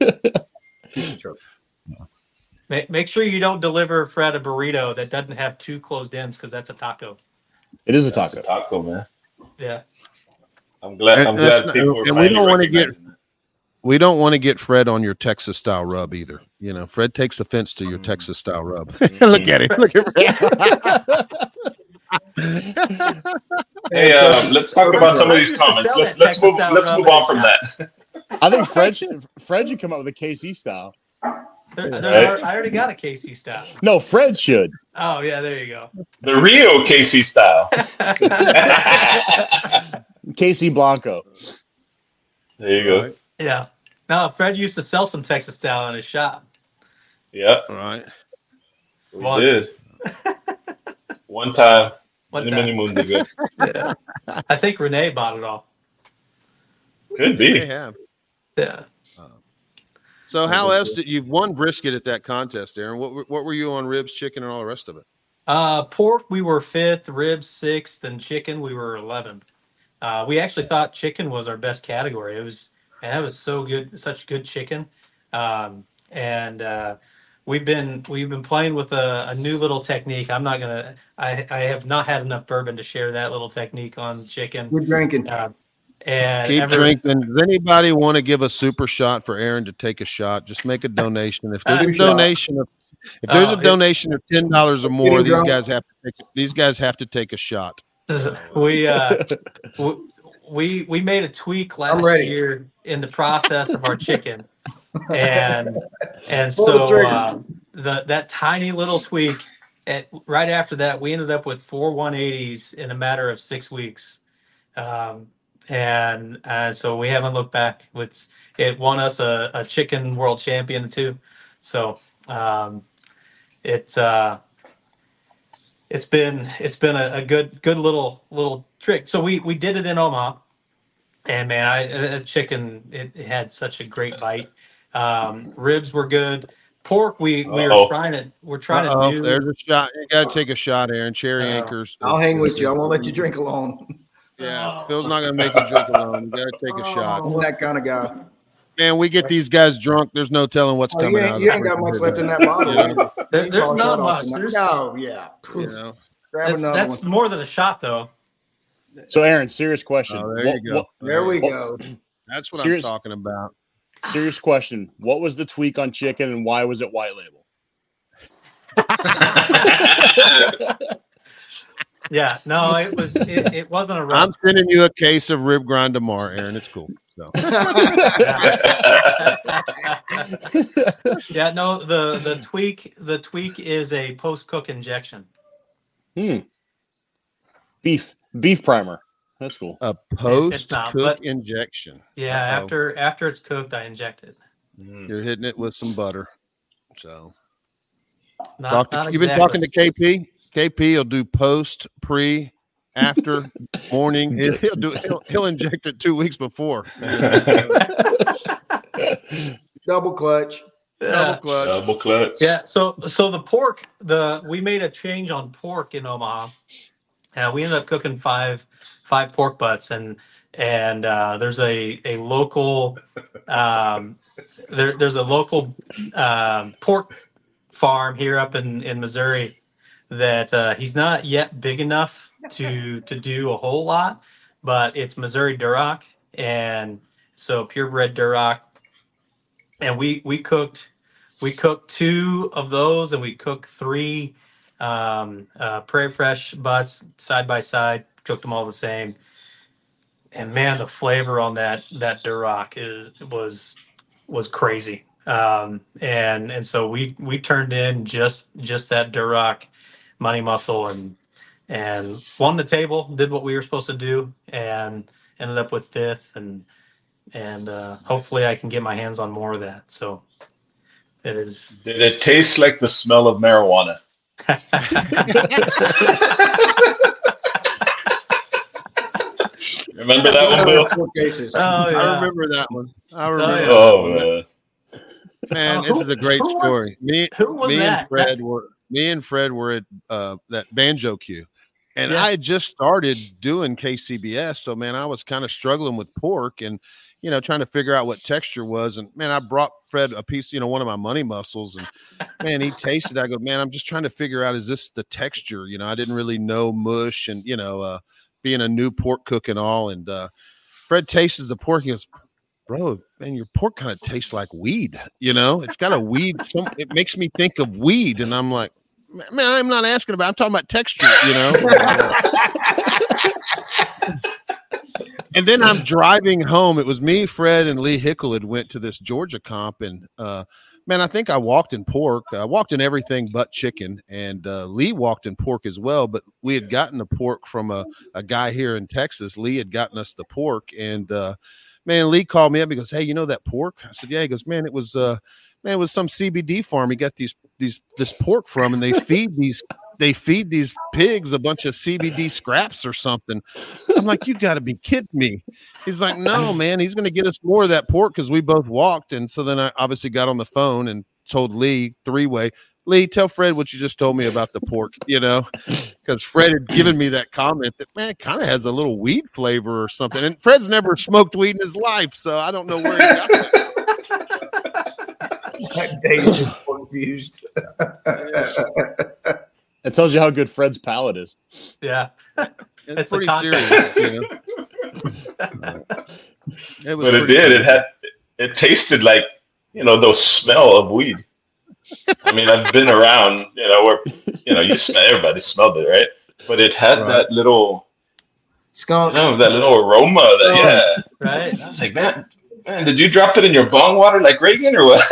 Make sure you don't deliver Fred a burrito that doesn't have 2 closed ends because that's a taco. It is a taco. That's a taco, man. Yeah. I'm glad people are we don't want to get Fred on your Texas style rub either. Fred takes offense to your Texas style rub. Look at him. Look at Fred. Hey, let's talk about some of these comments. Let's move on from that. I think Fred should come up with a KC style. I already got a KC style. No, Fred should. Oh yeah, there you go. The Rio KC style. KC Blanco. There you go. Yeah. No, Fred used to sell some Texas style in his shop. Yeah. All right. We did. One time. Many moons ago. Yeah. I think Renee bought it all. Could be. They have. Yeah. So how else did you've won brisket at that contest, Aaron? What were you on? Ribs, chicken, and all the rest of it? Pork we were 5th, ribs 6th, and chicken we were 11th. We actually thought chicken was our best category. That was so good, such good chicken. And we've been playing with a new little technique. I have not had enough bourbon to share that little technique on chicken. We're drinking. And keep drinking. Does anybody want to give a super shot for Aaron to take a shot? Just make a donation. If there's a donation of If there's a donation of $10 or more, Getting these guys have to take a shot. We made a tweak last year in the process of our chicken, and so that tiny little tweak. Right after that, we ended up with 4 180s in a matter of 6 weeks, and so we haven't looked back. It won us a chicken world champion too, so it's been a good little trick. So we did it in Omaha, and man, chicken it had such a great bite. Ribs were good. Pork, we're trying to do. There's a shot. You got to take a shot, Aaron. Cherry Anchors. I'll hang with you. I won't let you drink alone. Yeah, Phil's not going to make you drink alone. You got to take a shot. I'm that kind of guy. Man, we get these guys drunk. There's no telling what's coming out. You ain't got much left in that bottle. There's not much. Oh yeah. Grab that's more than a shot, though. So, Aaron, serious question. Oh, there you go. There we go. That's what I'm talking about. Serious question. What was the tweak on chicken and why was it white label? Yeah, no, it wasn't a rub. I'm sending you a case of rib grind tomorrow, Aaron. It's cool. So. Yeah, no, the tweak is a post-cook injection. Beef primer. That's cool. A post-cook injection. Yeah, after it's cooked, I inject it. You're hitting it with some butter. So, you've been talking to KP. KP will do post, pre, after, morning. He'll inject it 2 weeks before. Double clutch. Double clutch. Yeah. So the pork, we made a change on pork in Omaha. We ended up cooking five pork butts, and there's a local there's a local pork farm here up in Missouri that he's not yet big enough to do a whole lot, but it's Missouri Duroc, and so purebred Duroc, and we cooked 2 of those, and we cooked 3 Prairie Fresh butts side by side, cooked them all the same, and man, the flavor on that Duroc was crazy. And so we turned in just that Duroc money muscle and won the table, did what we were supposed to do, and ended up with 5th, and hopefully I can get my hands on more of that. So it is. Did it taste like the smell of marijuana? Remember that one, Bill? I remember that one. Man. Man, this is a great story. Me and Fred were at that Banjo Q, and I had just started doing KCBS, so man, I was kind of struggling with pork and trying to figure out what texture was. And man, I brought Fred a piece, one of my money muscles, and man, he tasted it. I go, man, I'm just trying to figure out, is this the texture? I didn't really know mush and being a new pork cook and all. And Fred tastes the pork. He goes, bro, man, your pork kind of tastes like weed. It's got a weed. It makes me think of weed. And I'm like, man, I'm not asking about, I'm talking about texture, And then I'm driving home. It was me, Fred, and Lee Hickel had went to this Georgia comp. And man, I think I walked in pork. I walked in everything but chicken. And Lee walked in pork as well. But we had gotten the pork from a guy here in Texas. Lee had gotten us the pork. And man, Lee called me up. He goes, hey, that pork? I said, yeah. He goes, man, it was some CBD farm. He got this pork from, and they feed these pigs a bunch of CBD scraps or something. I'm like, you got to be kidding me. He's like, no, man, he's going to get us more of that pork because we both walked. And so then I obviously got on the phone and told Lee 3-way, Lee, tell Fred what you just told me about the pork, because Fred had given me that comment that, man, it kind of has a little weed flavor or something. And Fred's never smoked weed in his life, so I don't know where he got that. That day is confused. It tells you how good Fred's palate is. Yeah. It's pretty serious. It tasted like, the smell of weed. I mean, I've been around, where everybody smelled it, right? But it had that little skunk, that little aroma. Right. I was like, man, did you drop it in your bong water like Reagan or what?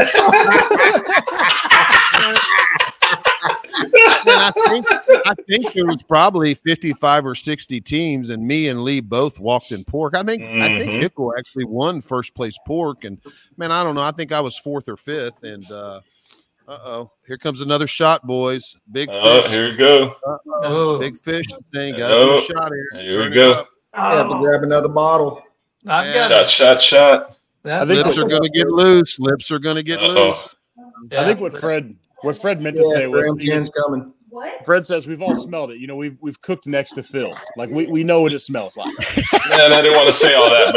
Man, I think there was probably 55 or 60 teams, and me and Lee both walked in pork. I think Hickle actually won first place pork, and man, I don't know. I think I was fourth or fifth, and here comes another shot, boys. Big fish. Here we go. Big fish thing. Got to do a shot here. Here we go. I have to grab another bottle. I've got Shot. Lips are going to get loose. Lips are going to get loose. I think what Fred meant to say was coming. Fred says we've all smelled it. We've cooked next to Phil. Like we know what it smells like. Man, I didn't want to say all that,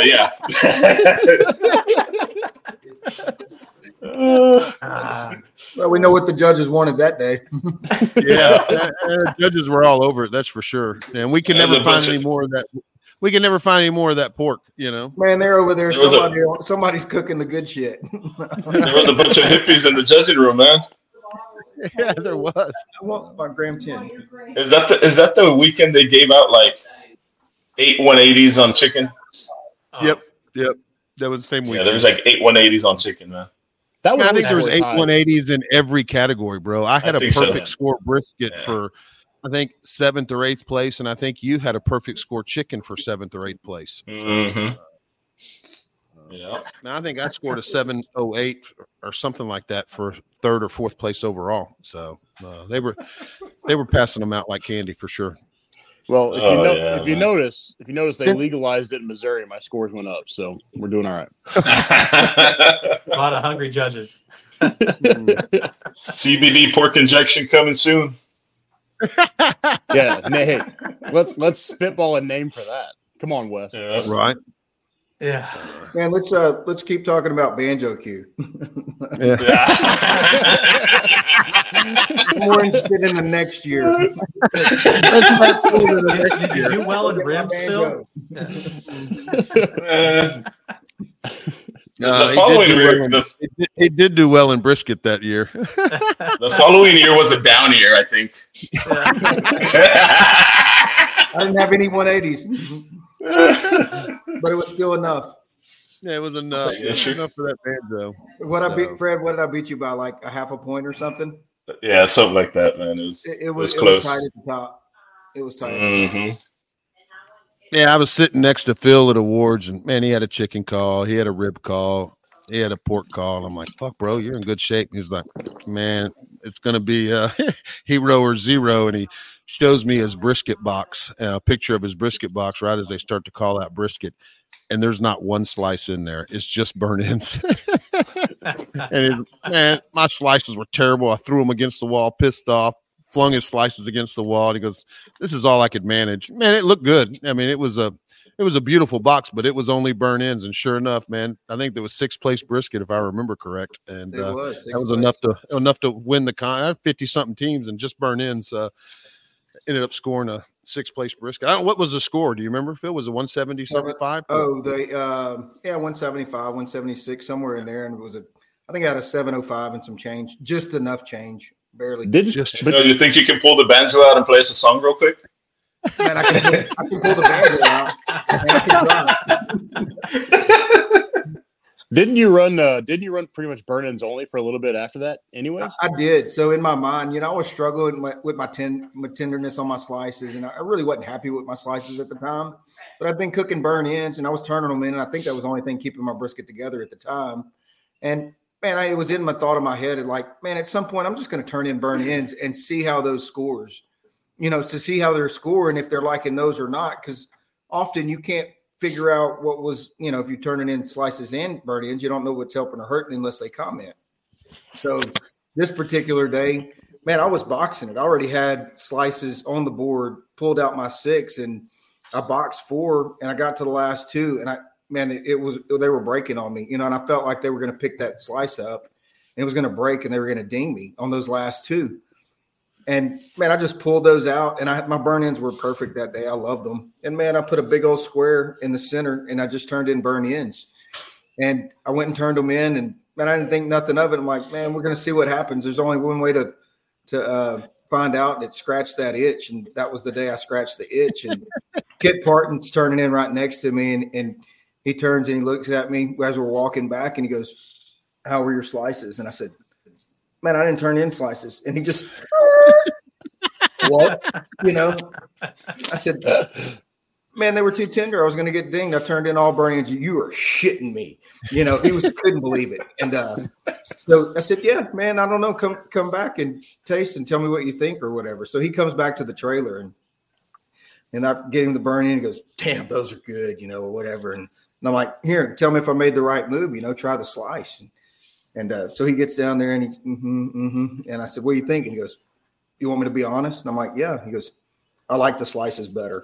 but yeah. Well, we know what the judges wanted that day. Judges were all over it. That's for sure. And we can never find any more of that. We can never find any more of that pork. Man, they're over there. Somebody's cooking the good shit. There was a bunch of hippies in the judging room, man. Yeah, there was. I want my Graham 10. Is that the weekend they gave out like 8 180s on chicken? Yep. That was the same weekend. Yeah, there was like 8 180s on chicken, man. I think there was 8 180s in every category, bro. I had a perfect score brisket for, I think, 7th or 8th place, and I think you had a perfect score chicken for 7th or 8th place. So, yeah. Now I think I scored a 708 or something like that for 3rd or 4th place overall. So they were passing them out like candy for sure. Well, if you notice, they legalized it in Missouri. My scores went up, so we're doing all right. A lot of hungry judges. CBD pork injection coming soon. Yeah, hey, let's spitball a name for that. Come on, Wes. Yeah. Right. Yeah. Man, let's keep talking about Banjo Q. Yeah. I'm more interested in the next year. Did you do well in ribs, Phil? The following year, he did do well in brisket that year. The following year was a down year, I think. I didn't have any 180s, but it was still enough. Yeah, it was enough. It was enough for that banjo. Fred? What did I beat you by? Like a half a point or something? Yeah, something like that, man. It was close. It was tight at the top. It was tight. Mm-hmm. Yeah, I was sitting next to Phil at awards, and man, he had a chicken call, he had a rib call, he had a pork call. And I'm like, "Fuck, bro, you're in good shape." And he's like, "Man, it's gonna be hero or zero." And he shows me his brisket box, a picture of his brisket box, right as they start to call out brisket, and there's not one slice in there. It's just burnt ends. And man, my slices were terrible. I threw them against the wall, pissed off. Flung his slices against the wall, and he goes, "This is all I could manage." Man, it looked good. I mean, it was a beautiful box, but it was only burn ends. And sure enough, man, I think there was 6th place brisket, if I remember correct, and that was enough to win the con. I had 50-something teams, and just burn ends ended up scoring a 6th place brisket. I don't know, what was the score? Do you remember, Phil? Was it 170-something? Oh, 175, 176, somewhere in there, and it was I think I had a 705 and some change, just enough change. Barely. Do you think you can pull the banjo out and play us a song real quick? Man, I can pull the banjo out. And I can drive. Didn't you run pretty much burn ends only for a little bit after that anyways? I did. So in my mind, I was struggling with my tenderness on my slices, and I really wasn't happy with my slices at the time. But I've been cooking burn ends, and I was turning them in, and I think that was the only thing keeping my brisket together at the time. And man, it was in my thought of my head, and like, man, at some point I'm just going to turn in burn ends and see how those scores, to see how they're scoring, if they're liking those or not. Because often you can't figure out what was, if you're turning in slices and burn ends, you don't know what's helping or hurting unless they comment. So this particular day, man, I was boxing it. I already had slices on the board, pulled out my 6, and I boxed 4, and I got to the last 2, and they were breaking on me, and I felt like they were going to pick that slice up and it was going to break and they were going to ding me on those last 2. And man, I just pulled those out, and my burn ends were perfect that day. I loved them. And man, I put a big old square in the center, and I just turned in burn ends, and I went and turned them in, and man, I didn't think nothing of it. I'm like, man, we're going to see what happens. There's only one way to find out, and it scratched that itch. And that was the day I scratched the itch. And Kit Parton's turning in right next to me, and he turns and he looks at me as we're walking back, and he goes, "How were your slices?" And I said, "Man, I didn't turn in slices." And he just, what? You know, I said, "Man, they were too tender. I was going to get dinged. I turned in all brains. You are shitting me." You know, he couldn't believe it. And so I said, "Yeah, man, I don't know. Come back and taste and tell me what you think or whatever." So he comes back to the trailer and I get him the burn in. He goes, "Damn, those are good," you know, or whatever. And I'm like, "Here, tell me if I made the right move. You know, try the slice." And so he gets down there and he's, and I said, "What do you think?" And he goes, "You want me to be honest?" And I'm like, "Yeah." He goes, "I like the slices better."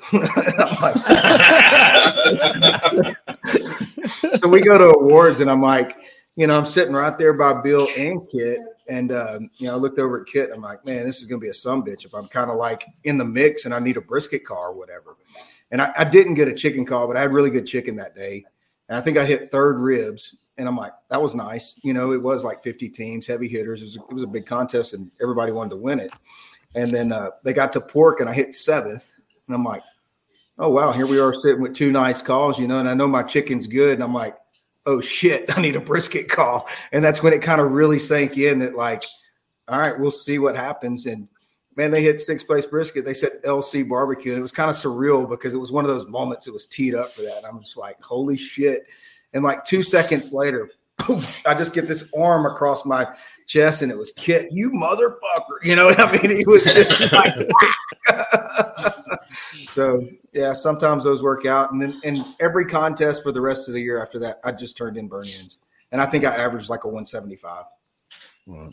So we go to awards, and I'm like, you know, I'm sitting right there by Bill and Kit, and you know, I looked over at Kit, and I'm like, man, this is gonna be a sumbitch if I'm kind of like in the mix and I need a brisket call or whatever. And I didn't get a chicken call, but I had really good chicken that day, and I think I hit third ribs, and I'm like, that was nice. You know, it was like 50 teams, heavy hitters. It was a big contest, and everybody wanted to win it. And then they got to pork, and I hit seventh, and I'm like, oh, wow, here we are sitting with two nice calls, you know, and I know my chicken's good. And I'm like, oh, shit, I need a brisket call. And that's when it kind of really sank in that, like, all right, we'll see what happens. And, man, they hit sixth place brisket. They said LC barbecue, and it was kind of surreal because it was one of those moments that was teed up for that. And I'm just like, holy shit. And, like, 2 seconds later, I just get this arm across my chest, and it was Kit, you motherfucker. You know what I mean? He was just like, so, yeah, sometimes those work out. And then in every contest for the rest of the year after that, I just turned in burn-ins. And I think I averaged like a 175. Well,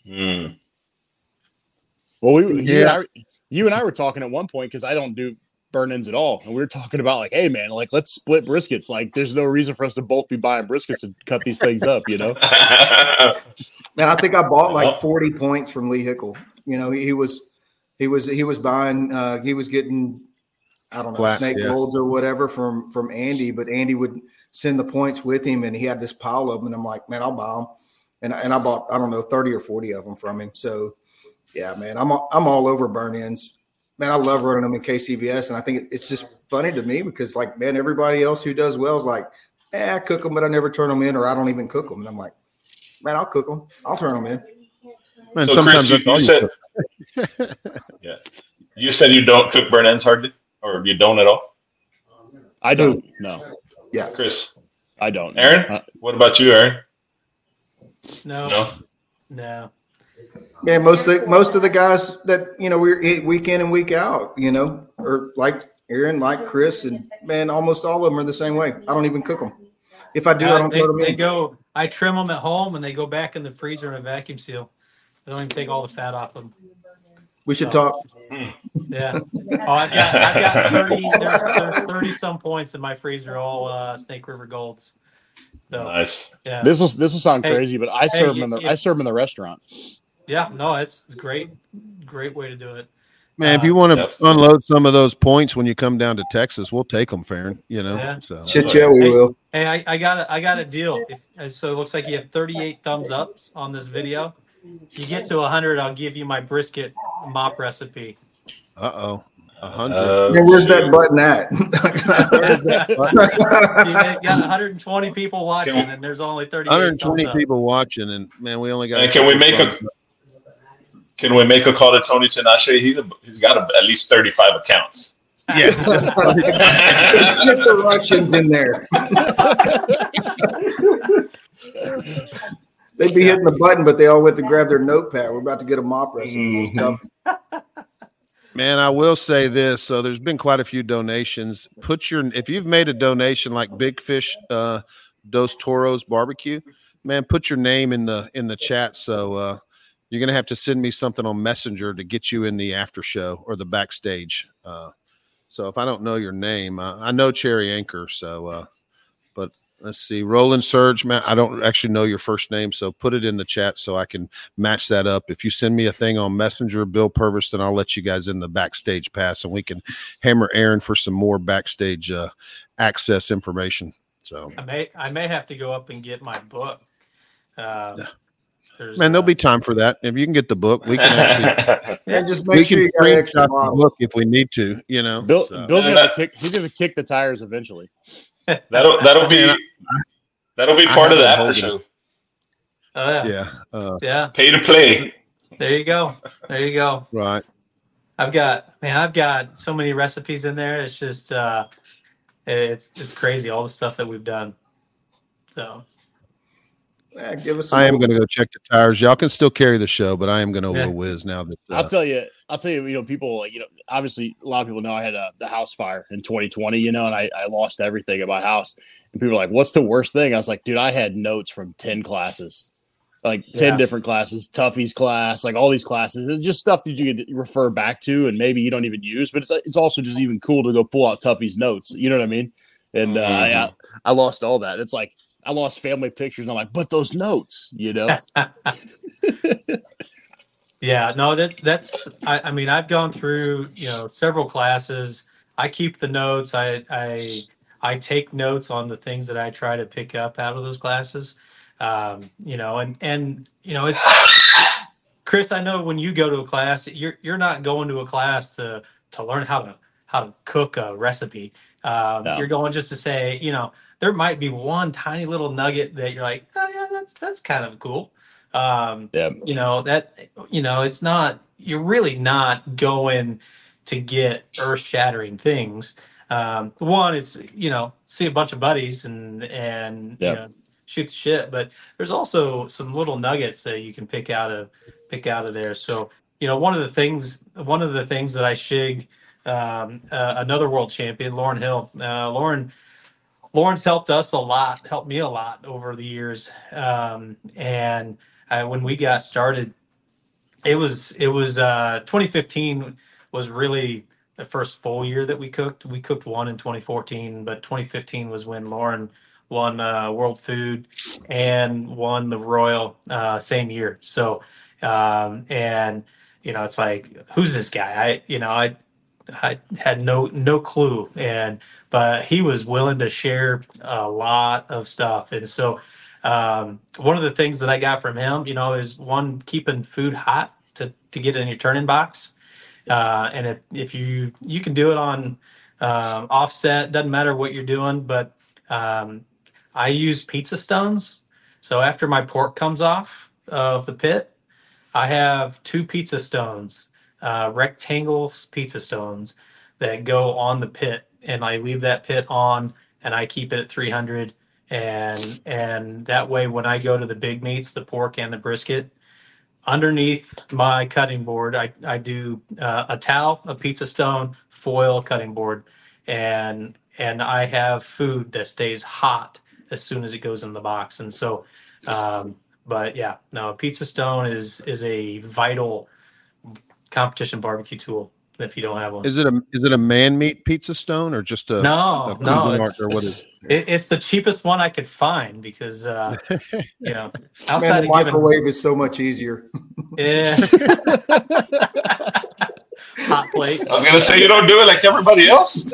you and I were talking at one point because I don't do burn-ins at all. And we were talking about like, hey, man, like, let's split briskets. Like, there's no reason for us to both be buying briskets and cut these things up, you know? Man, I think I bought like 40 points from Lee Hickle. You know, he was buying, he was getting, I don't know, snake rolls or whatever from Andy, but Andy would send the points with him, and he had this pile of them. And I'm like, man, I'll buy them. And I bought, I don't know, 30 or 40 of them from him. So, yeah, man, I'm all over burn-ins. Man, I love running them in KCBS, and I think it's just funny to me because, like, man, everybody else who does well is like, I cook them, but I never turn them in, or I don't even cook them. And I'm like, man, I'll cook them. I'll turn them in. Man, so sometimes Chris, you said, yeah, you said you don't cook burn-ins hardly, or you don't at all? I don't. No. Yeah, Chris, I don't. Aaron, what about you, Aaron? No. Yeah, most of the guys that, you know, we're week in and week out, you know, or like Aaron, like Chris, and man, almost all of them are the same way. I don't even cook them. If I do, I don't throw them in. I trim them at home, and they go back in the freezer in a vacuum seal. I don't even take all the fat off them. We should talk. Yeah. Oh, I've got 30. There's 30 some points in my freezer, all Snake River Golds. So, nice. Yeah. This will sound crazy, but I serve them in the restaurant. Yeah. No, it's great way to do it. Man, if you want to unload some of those points when you come down to Texas, we'll take them, Farron. You know, yeah. So yeah, we will. Hey, I got a deal. So it looks like you have 38 thumbs ups on this video. If you get to 100, I'll give you my brisket mop recipe. 100. Where's that button at? You got 120 people watching, and there's only 38. 120 people watching, and man, we only got. And can we make a call to Tony Tinashe? He's got at least 35 accounts. Yeah. Let's get the Russians in there. They'd be hitting the button, but they all went to grab their notepad. We're about to get a mop recipe. Man, I will say this. So there's been quite a few donations. If you've made a donation like Big Fish Dos Toros Barbecue, man, put your name in the chat. So you're going to have to send me something on Messenger to get you in the after show or the backstage. So if I don't know your name, I know Cherry Anchor. So, but let's see, Roland Surge, man, I don't actually know your first name. So put it in the chat so I can match that up. If you send me a thing on Messenger, Bill Purvis, then I'll let you guys in the backstage pass and we can hammer Aaron for some more backstage access information. So I may have to go up and get my book Man, there'll be time for that. If you can get the book, we can actually just make sure you got an extra the bottle. book if we need to. Bill's gonna kick. He's gonna kick the tires eventually. That'll be part of the after show. Oh Yeah. Pay to play. There you go. Right. I've got so many recipes in there. It's just it's crazy, all the stuff that we've done. So give us. I am going to go check the tires. Y'all can still carry the show, but I am going to whiz now. That I'll tell you. People obviously a lot of people know I had the house fire in 2020. And I lost everything at my house. And people are like, "What's the worst thing?" I was like, "Dude, I had notes from 10 classes, like 10 different classes, Tuffy's class, like all these classes. It's just stuff that you could refer back to, and maybe you don't even use. But it's also just even cool to go pull out Tuffy's notes. You know what I mean? And I lost all that. It's like I lost family pictures, and I'm like, but those notes, Yeah, no, that's. I mean, I've gone through several classes. I keep the notes. I take notes on the things that I try to pick up out of those classes. And it's Chris. I know when you go to a class, you're not going to a class to learn how to cook a recipe. No. You're going just to say, there might be one tiny little nugget that you're like, oh yeah, that's kind of cool. It's not. You're really not going to get earth-shattering things. One, it's see a bunch of buddies and shoot the shit, but there's also some little nuggets that you can pick out of there. So one of the things that I shigged another world champion, Lauren Hill. Lauren's helped me a lot over the years. And when we got started, it was 2015 was really the first full year that we cooked. We cooked one in 2014, but 2015 was when Lauren won World Food and won the Royal same year. So, it's like, who's this guy? I had no clue, but he was willing to share a lot of stuff. And so one of the things that I got from him, is one, keeping food hot to get in your turning box. And if you can do it on offset, doesn't matter what you're doing, but I use pizza stones. So after my pork comes off of the pit, I have 2 pizza stones, rectangle pizza stones that go on the pit, and I leave that pit on and I keep it at 300. And that way, when I go to the big meats, the pork and the brisket, underneath my cutting board, I do a towel, a pizza stone, foil, cutting board, and I have food that stays hot as soon as it goes in the box. And so, but yeah, no, a pizza stone is a vital competition barbecue tool if you don't have one. Is it a man meat pizza stone or just a no? Or what is it's the cheapest one I could find because outside the microwave is so much easier. Yeah. Hot plate. I was gonna say, you don't do it like everybody else.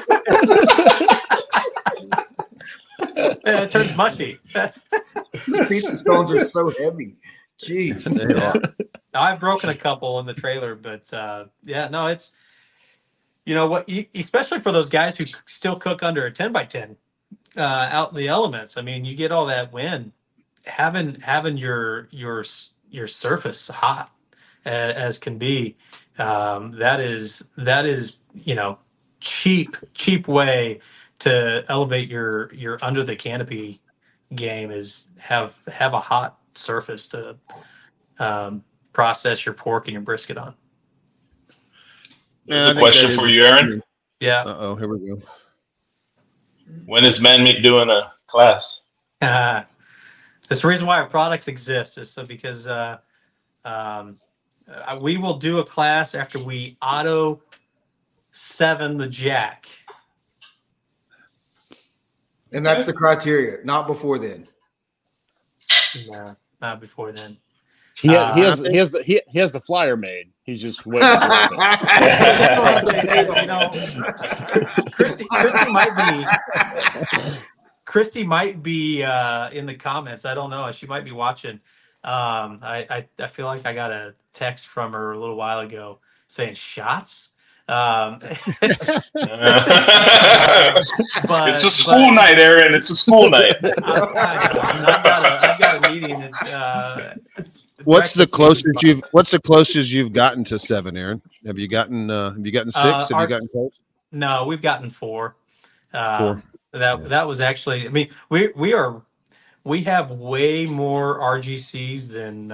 It turns mushy. These pizza stones are so heavy. Jeez. I've broken a couple in the trailer, but it's what, especially for those guys who still cook under a 10x10 out in the elements. I mean, you get all that wind, having your surface hot as can be. That is cheap way to elevate your under the canopy game is have a hot surface to process your pork and your brisket on. There's a question for you, Aaron. Yeah. Uh-oh, here we go. When is Man Meat doing a class? That's the reason why our products exist, is so because we will do a class after we auto 7 the jack. And that's the criteria, not before then. No, not before then. He has the flyer made. He's just waiting. Christy might be in the comments. I don't know. She might be watching. I feel like I got a text from her a little while ago saying shots. It's a school night, Aaron. It's a school night. I've got a meeting. What's the closest you've gotten to 7, Aaron? Have you gotten 6? Have you gotten close? No, we've gotten 4. 4. That was actually. I mean, we have way more RGCs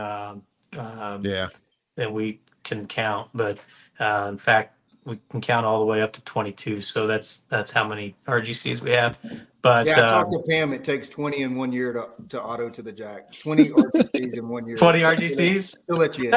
than we can count. But in fact, we can count all the way up to 22. So that's how many RGCs we have. But I talked to Pam. It takes 20 in 1 year to auto to the jack. 20 RGCs in 1 year. 20 RGCs. He'll let you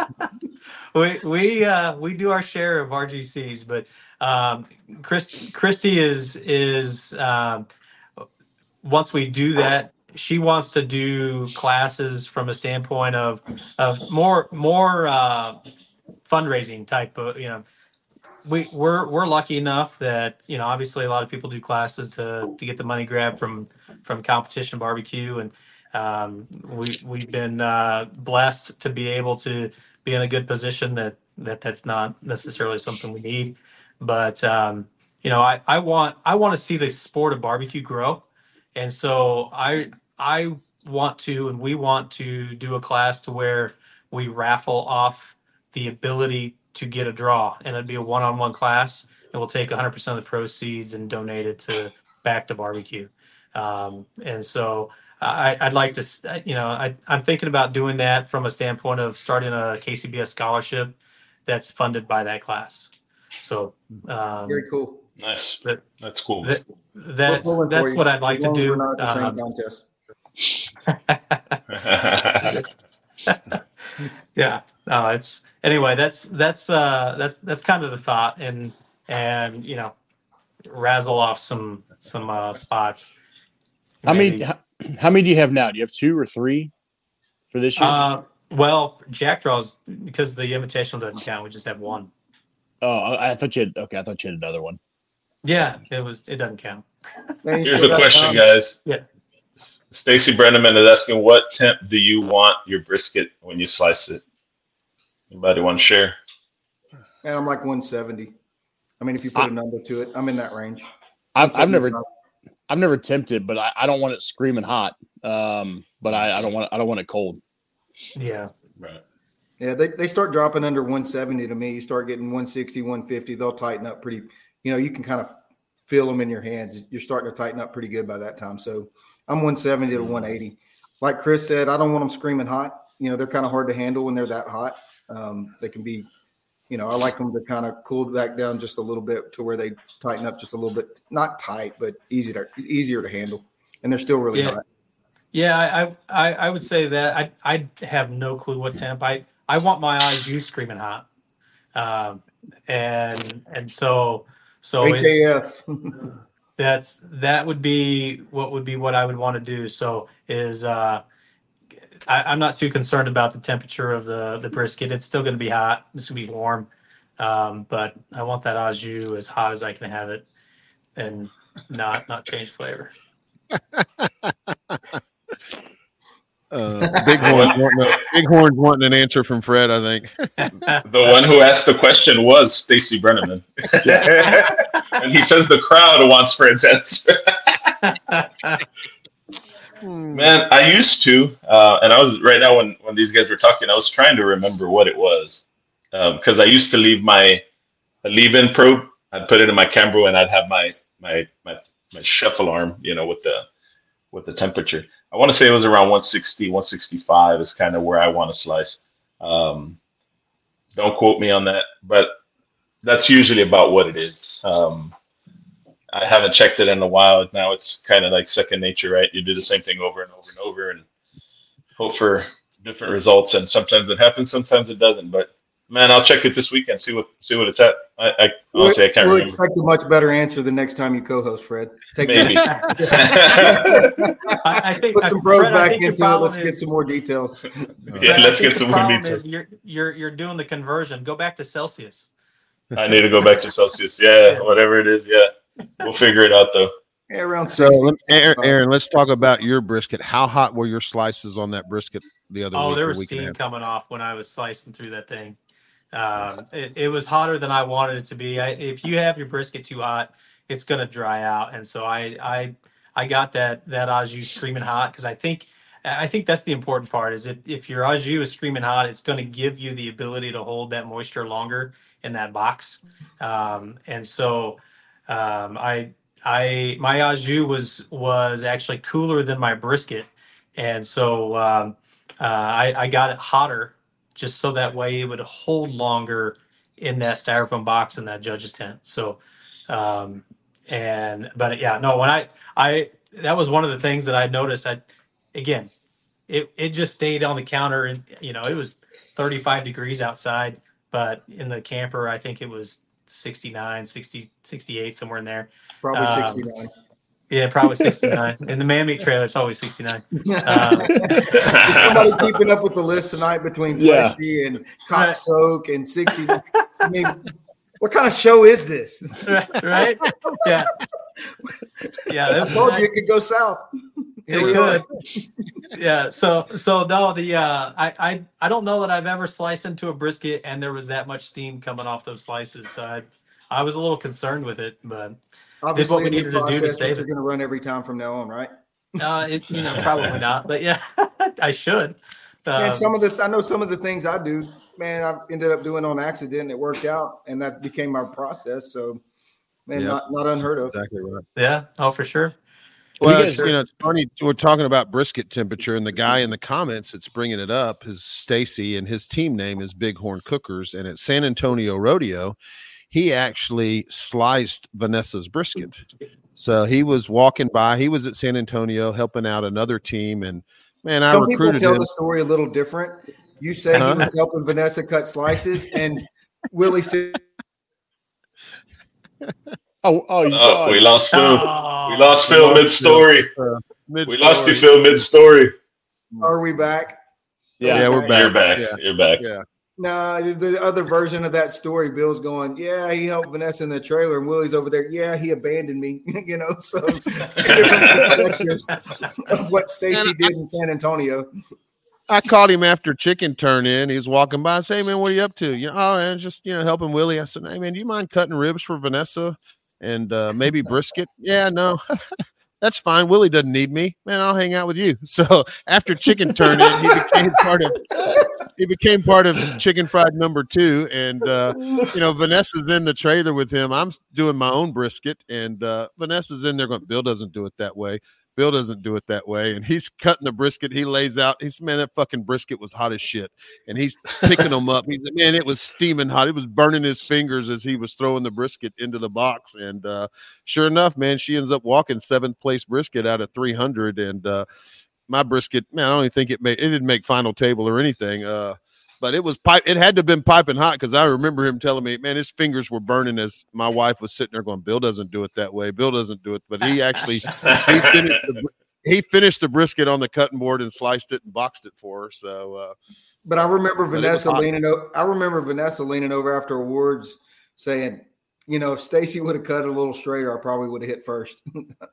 in. We do our share of RGCs, but Christy is once we do that, she wants to do classes from a standpoint of more fundraising type of, we're lucky enough that, obviously a lot of people do classes to get the money grab from Competition Barbecue. And we've been blessed to be able to be in a good position that's not necessarily something we need. But, I want to see the sport of barbecue grow. And so I want to, and we want to do a class to where we raffle off the ability to get a draw, and it'd be a one-on-one class, and we'll take 100% of the proceeds and donate it back to barbecue. And so I'd like to, I'm thinking about doing that from a standpoint of starting a KCBS scholarship that's funded by that class. So very cool. Nice. That's cool. That's what I'd like to do. We're not at the same contest. Yeah. No, it's anyway. That's kind of the thought, and razzle off some spots. How many do you have now? Do you have 2 or 3 for this year? Well, Jack Draws, because the invitational doesn't count, we just have 1. Oh, I thought you had another one. Yeah, it doesn't count. Here's a question, guys. Yeah. Stacy Brenneman is asking, what temp do you want your brisket when you slice it? Anybody want to share? And I'm like 170. I mean, if you put a number to it, I'm in that range. I've never tempted, but I don't want it screaming hot. But I don't want it cold. Yeah. Right. Yeah, they start dropping under 170 to me. You start getting 160, 150. They'll tighten up pretty. You can kind of feel them in your hands. You're starting to tighten up pretty good by that time. So I'm 170 to 180. Like Chris said, I don't want them screaming hot. They're kind of hard to handle when they're that hot. They can be, I like them to kind of cool back down just a little bit to where they tighten up just a little bit. Not tight, but easier to handle. And they're still really hot. Yeah, I would say that I have no clue what temp. I want my eyes used screaming hot, and so HAF. that would be what I would want to do. So I'm not too concerned about the temperature of the brisket. It's still going to be hot. It's going to be warm, but I want that au jus as hot as I can have it, and not change flavor. Bighorn's wanting an answer from Fred, I think. The one who asked the question was Stacy Brenneman. And he says the crowd wants Fred's answer. Man, I used to, and I was right now when these guys were talking, I was trying to remember what it was. Because I used to leave my leave-in probe, I'd put it in my Cambro, and I'd have my chef alarm, with the temperature. I want to say it was around 160, 165 is kind of where I want to slice. Don't quote me on that, but that's usually about what it is. I haven't checked it in a while. Now it's kind of like second nature, right? You do the same thing over and over and over and hope for different results. And sometimes it happens, sometimes it doesn't. But man, I'll check it this weekend, see what it's at. I honestly, I can't remember. We'll expect a much better answer the next time you co-host, Fred. Maybe. I think put some probes back into it. Let's get some more details. Yeah, let's get some more details. You're doing the conversion. Go back to Celsius. I need to go back to Celsius. Yeah, whatever it is. Yeah, we'll figure it out though. Yeah, around So, 60, Aaron, let's talk about your brisket. How hot were your slices on that brisket the other week? Oh, there or was week and a steam half? coming off when I was slicing through that thing. It was hotter than I wanted it to be. If you have your brisket too hot, it's going to dry out. And so I got that au jus screaming hot because I think that's the important part is if your au jus is screaming hot, it's going to give you the ability to hold that moisture longer in that box. And so my au jus was actually cooler than my brisket, and so I got it hotter just so that way it would hold longer in that styrofoam box in that judge's tent. So, but yeah, no, when I that was one of the things that I noticed. Again, it just stayed on the counter, and it was 35 degrees outside, but in the camper, I think it was 69, 60, 68, somewhere in there. probably 69. Yeah, probably 69. In the man meat trailer, it's always 69. Is somebody keeping up with the list tonight between fleshy and cock soak and 60? I mean, what kind of show is this? Right? Yeah. Yeah. I told you it could go south. It could. Yeah. So no, I don't know that I've ever sliced into a brisket and there was that much steam coming off those slices. So I was a little concerned with it, but obviously what we needed to do to save it. You're going to run every time from now on, right? Probably not, but yeah, I should. Man, I know some of the things I do, man, I ended up doing on accident. It worked out, and that became my process. So, man, not unheard of. Exactly right. Yeah. Oh, for sure. Well, it's funny. We're talking about brisket temperature, and the guy in the comments that's bringing it up is Stacy, and his team name is Bighorn Cookers. And at San Antonio Rodeo, he actually sliced Vanessa's brisket. So he was walking by. He was at San Antonio helping out another team, and man, I recruited him. Some people tell the story a little different. You say he was helping Vanessa cut slices, and Willie said, he's gone. We lost Phil. We lost Phil mid-story. We lost you, Phil, mid-story. Are we back? Yeah, we're back. You're back. Yeah. You're back. Yeah. No, the other version of that story, Bill's going, yeah, he helped Vanessa in the trailer, and Willie's over there, yeah, he abandoned me. So of what Stacy did in San Antonio. I called him after chicken turn in. He was walking by. I said, hey, man, what are you up to? Man, just helping Willie. I said, hey, man, do you mind cutting ribs for Vanessa and maybe brisket? Yeah, no. That's fine. Willie doesn't need me. Man, I'll hang out with you. So after chicken turned in, he became part of Chicken Fried number 2. And, Vanessa's in the trailer with him. I'm doing my own brisket. And Vanessa's in there going, Bill doesn't do it that way. Bill doesn't do it that way. And he's cutting the brisket. He lays out. He's, man, that fucking brisket was hot as shit. And he's picking them up. He's, man, it was steaming hot. It was burning his fingers as he was throwing the brisket into the box. And sure enough, man, she ends up walking 7th place brisket out of 300. And my brisket, man, I don't even think it didn't make final table or anything. But it was it had to have been piping hot because I remember him telling me, man, his fingers were burning as my wife was sitting there going, Bill doesn't do it that way. Bill doesn't do it. But he actually he finished the brisket on the cutting board and sliced it and boxed it for her. So, but I remember Vanessa leaning over after awards saying, if Stacy would have cut it a little straighter, I probably would have hit first.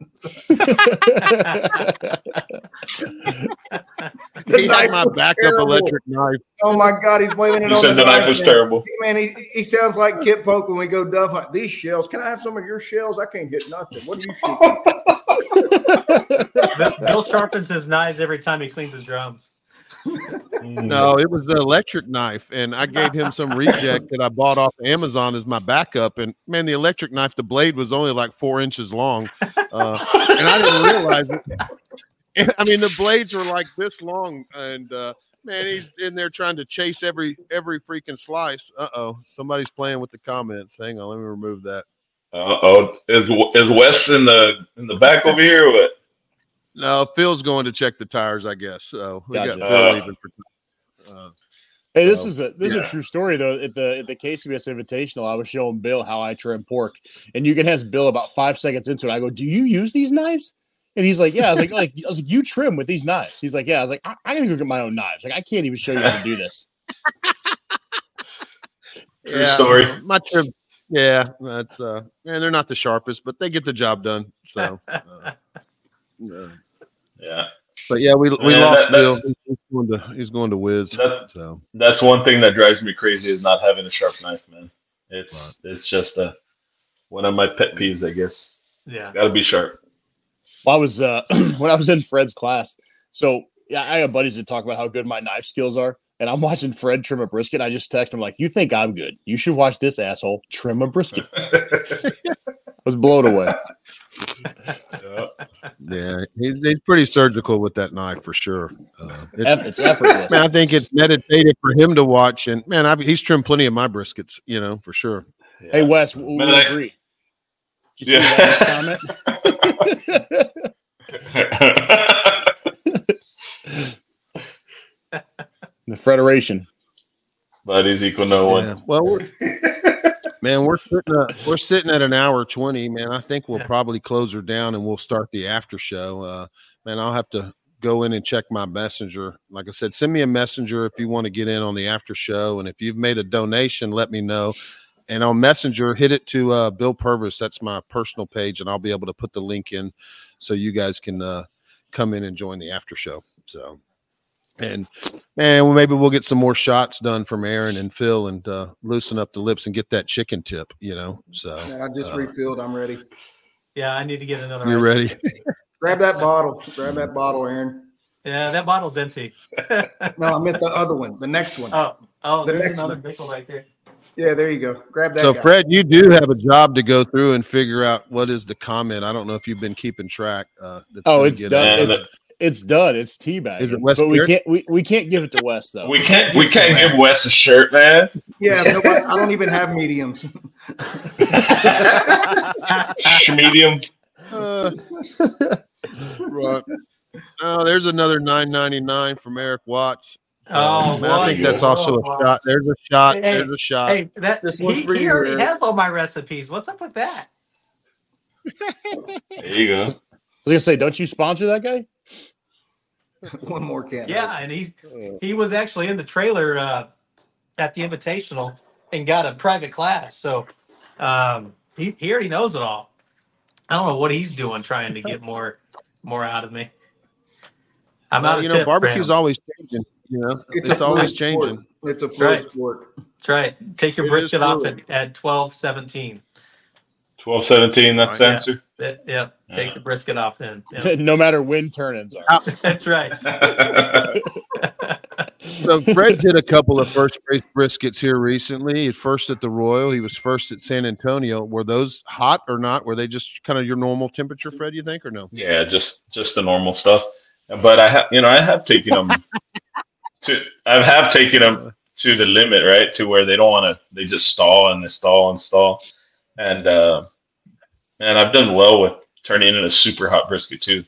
He had my backup electric knife. Oh my God, he's blaming it on the knife. Was terrible. Man, he sounds like Kip Polk when we go dove hunt. These shells, can I have some of your shells? I can't hit nothing. What are you shooting? Bill sharpens his knives every time he cleans his drums. No, it was the electric knife, and I gave him some reject that I bought off Amazon as my backup. And man, the electric knife, the blade was only like 4 inches long, and I didn't realize it. I mean, the blades were like this long, and man, he's in there trying to chase every freaking slice. Somebody's playing with the comments. Hang on, let me remove that. Is Wes in the back over here or what? No, Phil's going to check the tires, I guess. So we got Phil leaving for. Hey, this is a true story though. At the KCBS Invitational, I was showing Bill how I trim pork, and you can ask Bill about 5 seconds into it. I go, "Do you use these knives?" And he's like, "Yeah." I was like, "You trim with these knives?" He's like, "Yeah." I was like, "I gotta go get my own knives. Like, I can't even show you how to do this." True story. Yeah, that's and they're not the sharpest, but they get the job done. So, Yeah. But yeah, we Man, lost that's- Phil. He's going to Wiz. That's- So That's one thing that drives me crazy is not having a sharp knife, man. It's just one of my pet peeves, I guess. Yeah. Got to be sharp. Well, I was when I was in Fred's class. So yeah, I have buddies that talk about how good my knife skills are, and I'm watching Fred trim a brisket. I just text him like, "You think I'm good? You should watch this asshole trim a brisket." I was blown away. yeah, he's pretty surgical with that knife for sure. It's effortless. Man, I think it's meditative for him to watch, and man, he's trimmed plenty of my briskets, for sure. Yeah. Hey Wes, we Man, agree. Did you see Wes's comment? The Federation. Buddies equal no one. Yeah. Well, we're sitting at an hour 20, man. I think we'll probably close her down and we'll start the after show. Man, I'll have to go in and check my messenger. Like I said, send me a messenger if you want to get in on the after show, and if you've made a donation, let me know. And on Messenger, hit it to Bill Purvis. That's my personal page, and I'll be able to put the link in so you guys can come in and join the after show. So, and man, maybe we'll get some more shots done from Aaron and Phil and loosen up the lips and get that chicken tip, So Man, I just refilled. I'm ready. Yeah, I need to get another. You're ready? Grab that bottle. Grab that bottle, Aaron. Yeah, that bottle's empty. No, I meant the other one, the next one. Oh, The there's next another one. nickel right there. Yeah, there you go. Grab that. So, guy. Fred, you do have a job to go through and figure out what is the comment. I don't know if you've been keeping track. It's done. Yeah, It's done. It's teabag. Is it Wes But we Garrett? can't give it to Wes though. We can't give Wes a shirt, man. Yeah, nobody, I don't even have mediums. Medium. Right. Oh, there's another $9.99 from Eric Watts. So, Oh, man, I think that's also a shot. There's a shot. Hey, There's a shot. Hey, This one's for he you, already Eric. has all my recipes. What's up with that? There you go. I was gonna say, don't you sponsor that guy? One more can. Yeah, and he was actually in the trailer at the Invitational and got a private class. So he already knows it all. I don't know what he's doing trying to get more out of me. I'm out of tip for barbecue's him. always changing. It's a always fluid changing. sport. It's a fluid Right. sport. That's right. Take your It is brisket off fluid. at 12:17. 12-17, that's the Yeah. answer. Yeah, take the brisket off then. Yeah. No matter when turn-ins are. That's right. So Fred's hit a couple of first race briskets here recently. He was first at the Royal. He was first at San Antonio. Were those hot or not? Were they just kind of your normal temperature, Fred, you think, or no? Yeah, just the normal stuff. But I have taken them to the limit, right? To where they don't want to, they just stall and they stall and stall. And I've done well with turning in a super hot brisket too.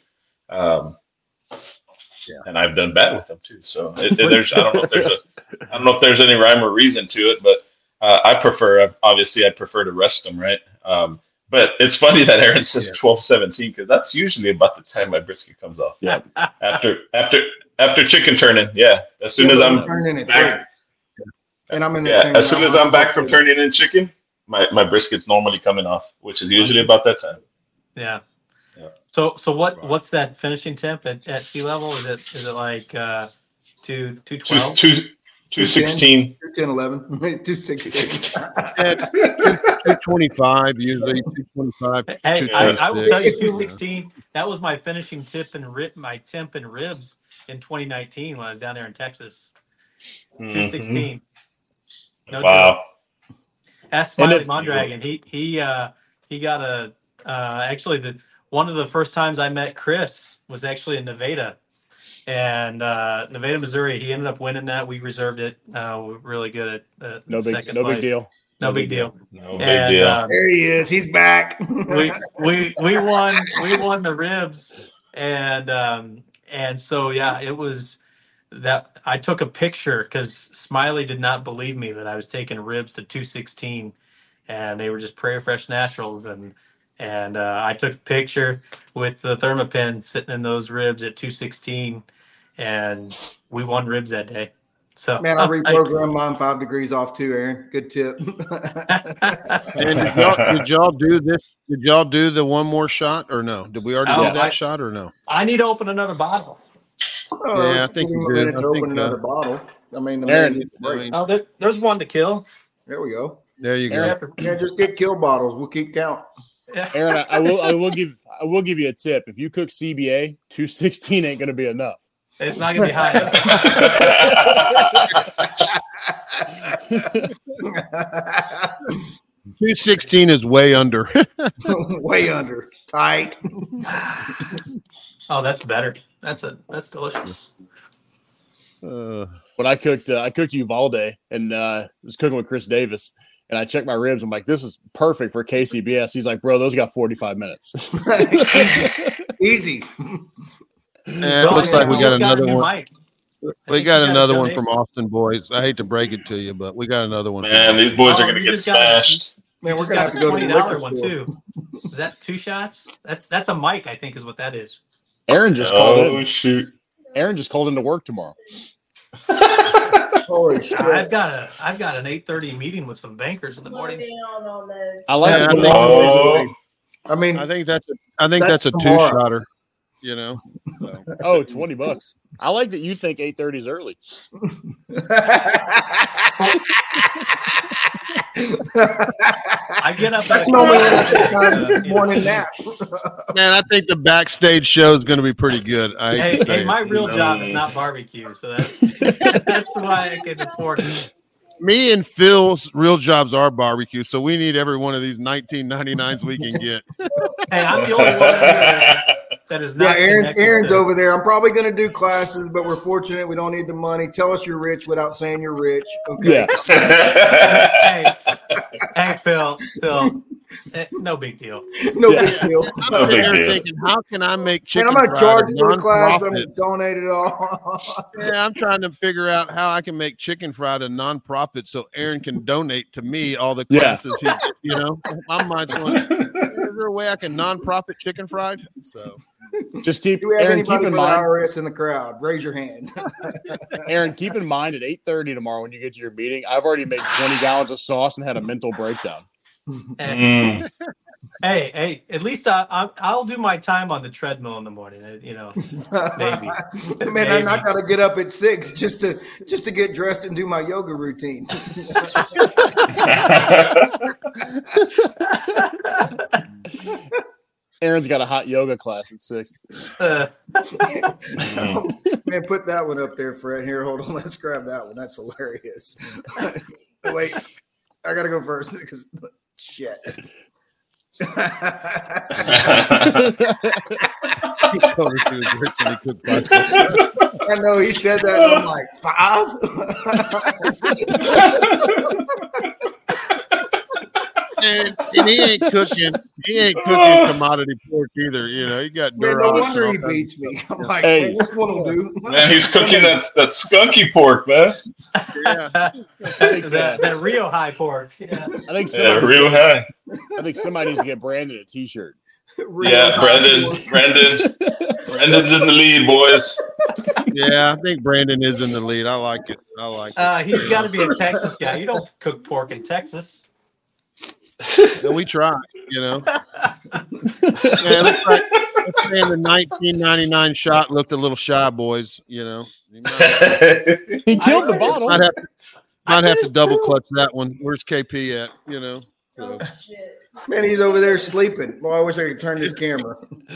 And I've done bad with them too. So I don't know if there's any rhyme or reason to it, but I prefer to rest them, right? But it's funny that Aaron says 12-17 because that's usually about the time my brisket comes off. Yeah. After chicken turning, yeah. As soon as I'm turning it back, and I'm in the as soon as I'm back from turning in chicken, my brisket's normally coming off, which is usually about that time. Yeah. Yeah. So what's that finishing temp at sea level? Is it like 212? 216. 210, 11, 216. 225, usually 225. Hey, I will tell you 226. 216. That was my finishing temp and ribs in 2019 when I was down there in Texas. 216. No Wow. joke. Ask Smiley Mondragon. He got a actually one of the first times I met Chris was actually in Nevada. And Nevada, Missouri, he ended up winning that. We reserved it. We're really good at No big second deal. No big deal. No big deal. There he is. He's back. we won the ribs, and so yeah, it was that I took a picture because Smiley did not believe me that I was taking ribs to 216, and they were just Prairie Fresh Naturals, and I took a picture with the Thermopin sitting in those ribs at 216, and we won ribs that day. So Man, I reprogrammed mine 5 degrees off too, Aaron. Good tip. And did y'all do this? Did y'all do the one more shot or no? Did we already do that shot or no? I need to open another bottle. Yeah, I think you did. To open another bottle. I mean, the Aaron, man needs a break. There's one to kill. There we go. There you go. Yeah, just get kill bottles. We'll keep count. Aaron, I will give you a tip. If you cook CBA, 216 ain't gonna be enough. It's not gonna be high enough. 216 is way under. Way under. Tight. Oh, that's better. That's delicious. When I cooked Uvalde and was cooking with Chris Davis, and I checked my ribs. I'm like, this is perfect for KCBS. He's like, bro, those got 45 minutes. Easy. And it looks like we got another one. Mic. We got another one from Austin boys. I hate to break it to you, but we got another one. Man, these boys are gonna get smashed. Man, we're gonna have to go to the liquor one store. too. Is that 2 shots? That's a mic, I think, is what that is. Aaron just called in. Oh shoot! Aaron just called into work tomorrow. Holy shit! I've got an 8:30 meeting with some bankers in the morning. I like Yeah, it. I mean, I think that's a tomorrow. 2-shotter. You know. So. Oh, $20. I like that you think 8:30 is early. I get up. That's normally a morning nap. Man, I think the backstage show is going to be pretty good. Hey, my real job is not barbecue, so that's that's why I can afford it. Me and Phil's real jobs are barbecue, so we need every one of these 1999s we can get. Hey, I'm the only one that is not. Yeah, Aaron's over there. I'm probably going to do classes, but we're fortunate. We don't need the money. Tell us you're rich without saying you're rich. Okay. Yeah. hey, Phil, no big deal. No big deal. No big I'm deal. thinking, how can I make chicken? Man, I'm going to fried charge a for the class, but I'm nonprofit? going to donate it all. Yeah, I'm trying to figure out how I can make chicken fried a nonprofit so Aaron can donate to me all the classes he gets, you know. My mind's going, is there a way I can nonprofit chicken fried? So Just keep Do we have Aaron, keep anybody in from the mind, IRS in the crowd? Raise your hand. Aaron, keep in mind at 8:30 tomorrow when you get to your meeting, I've already made 20 gallons of sauce and had a mental breakdown. Hey, at least I'll do my time on the treadmill in the morning. You know, maybe. Man, I'm not gonna get up at 6 just to get dressed and do my yoga routine. Aaron's got a hot yoga class at 6. Man, put that one up there, Fred. Here, hold on. Let's grab that one. That's hilarious. Wait, I gotta go first because shit. he told us he was rich and he cooked breakfast. I know he said that. And I'm like 5. And he ain't cooking commodity pork either. You know, he got Man, no Durox wonder he and all beats me. I'm like, Hey. man, this one will do. Man, he's cooking that skunky pork, man. that. that Rio high pork. Yeah. I think Yeah, somebody, real high. I think somebody needs to get Brandon a t-shirt. Yeah, Brandon's in the lead, boys. Yeah, I think Brandon is in the lead. I like it. He's got to be a Texas guy. You don't cook pork in Texas. And we try, you know. Man, looks like let's say the 1999 shot looked a little shy, boys. You know, He killed the bottle. might have to double clutch that one. Where's KP at? You know. So. Man, he's over there sleeping. Well, I wish I could turn this camera.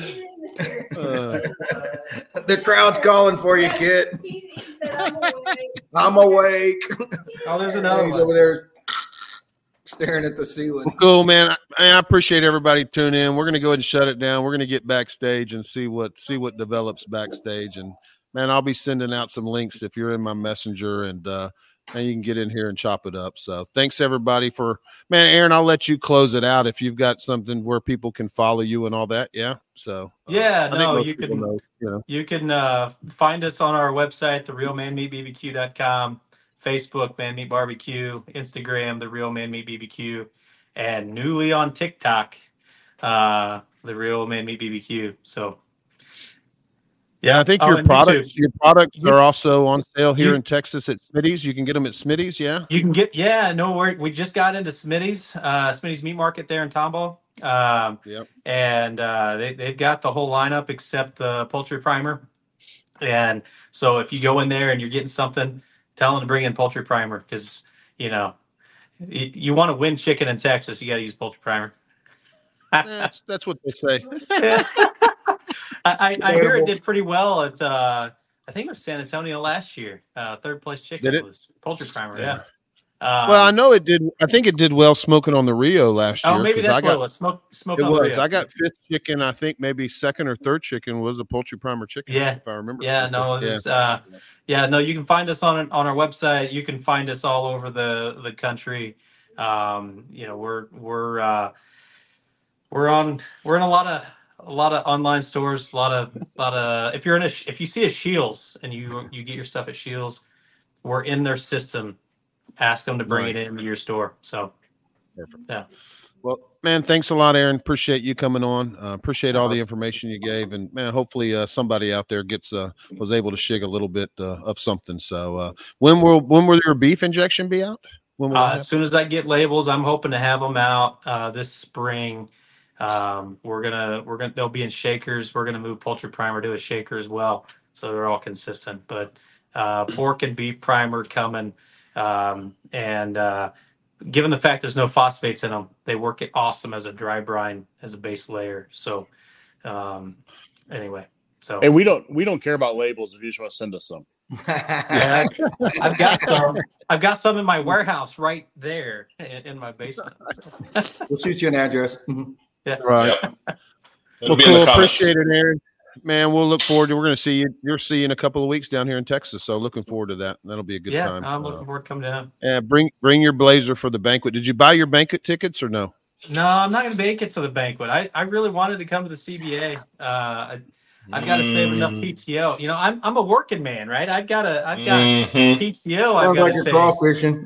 The crowd's calling for you, kid. I'm awake. Oh, there's another He's one. over there staring at the ceiling. Cool, man. I appreciate everybody tuning in. We're gonna go ahead and shut it down. We're gonna get backstage and see what develops backstage. And man, I'll be sending out some links if you're in my messenger, and you can get in here and chop it up. So thanks everybody for Aaron. I'll let you close it out if you've got something where people can follow you and all that. Yeah. So Yeah, I think most you people can know, you know. you can find us on our website, therealmanmeatbbq.com, Facebook, Man Meat Barbecue, Instagram, The Real Man Meat BBQ, and newly on TikTok, The Real Man Meat BBQ. So And I think Oh, your and products YouTube. are also on sale here You- in Texas at Smitty's. You can get them at Smitty's, yeah. You can get, we just got into Smitty's Meat Market there in Tomball. Yep. And they've got the whole lineup except the poultry primer. And so if you go in there and you're getting something, tell them to bring in poultry primer because, you want to win chicken in Texas, you got to use poultry primer. That's what they say. I hear it did pretty well at I think it was San Antonio last year. Third place chicken was poultry primer. Yeah. Well, I know it did. I think it did well smoking on the Rio last year. Oh, maybe that's what it was. Smoking on the Rio. I got fifth chicken. I think maybe second or third chicken was a poultry primer chicken. Yeah, if I remember. Yeah, no, it was. No, you can find us on our website. You can find us all over the country. We're in a lot of online stores. A lot of if you see a Shields and you get your stuff at Shields, we're in their system. Ask them to bring it into your store. So, perfect. Yeah. Well, man, thanks a lot, Aaron. Appreciate you coming on. Appreciate all the information you gave, and man, hopefully somebody out there was able to shig a little bit of something. So, when will your beef injection be out? As soon as I get labels, I'm hoping to have them out this spring. They'll be in shakers. We're gonna move poultry primer to a shaker as well, so they're all consistent. But pork and beef primer coming. Given the fact there's no phosphates in them, they work awesome as a dry brine as a base layer. So, anyway, hey, we don't care about labels if you just want to send us some. Yeah, I've got some. I've got some in my warehouse right there in my basement. So. We'll shoot you an address. Yeah, right. Yep. Well, cool. Appreciate it, Aaron. Man, we'll look forward to. We're going to see you. You're seeing a couple of weeks down here in Texas, so looking forward to that. That'll be a good time. I'm looking forward to coming down. Yeah, bring your blazer for the banquet. Did you buy your banquet tickets or no? No, I'm not going to make it to the banquet. I really wanted to come to the CBA. I've got to save enough PTO. I'm a working man, right? I've got PTO. I've got to crawfishing.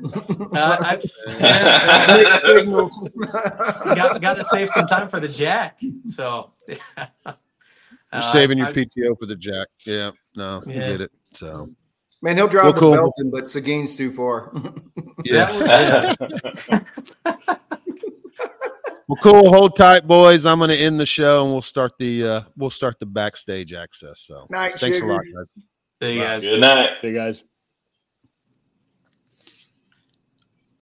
Got to save some time for the jack. So. You're saving your PTO for the jack. Yeah, no, you get it. So, man, he'll drive to Belton, but Seguin's too far. Yeah. Well, cool. Hold tight, boys. I'm going to end the show, and we'll start the backstage access. So, Night, thanks sugars. a lot, guys. See you guys. Good night. Hey guys.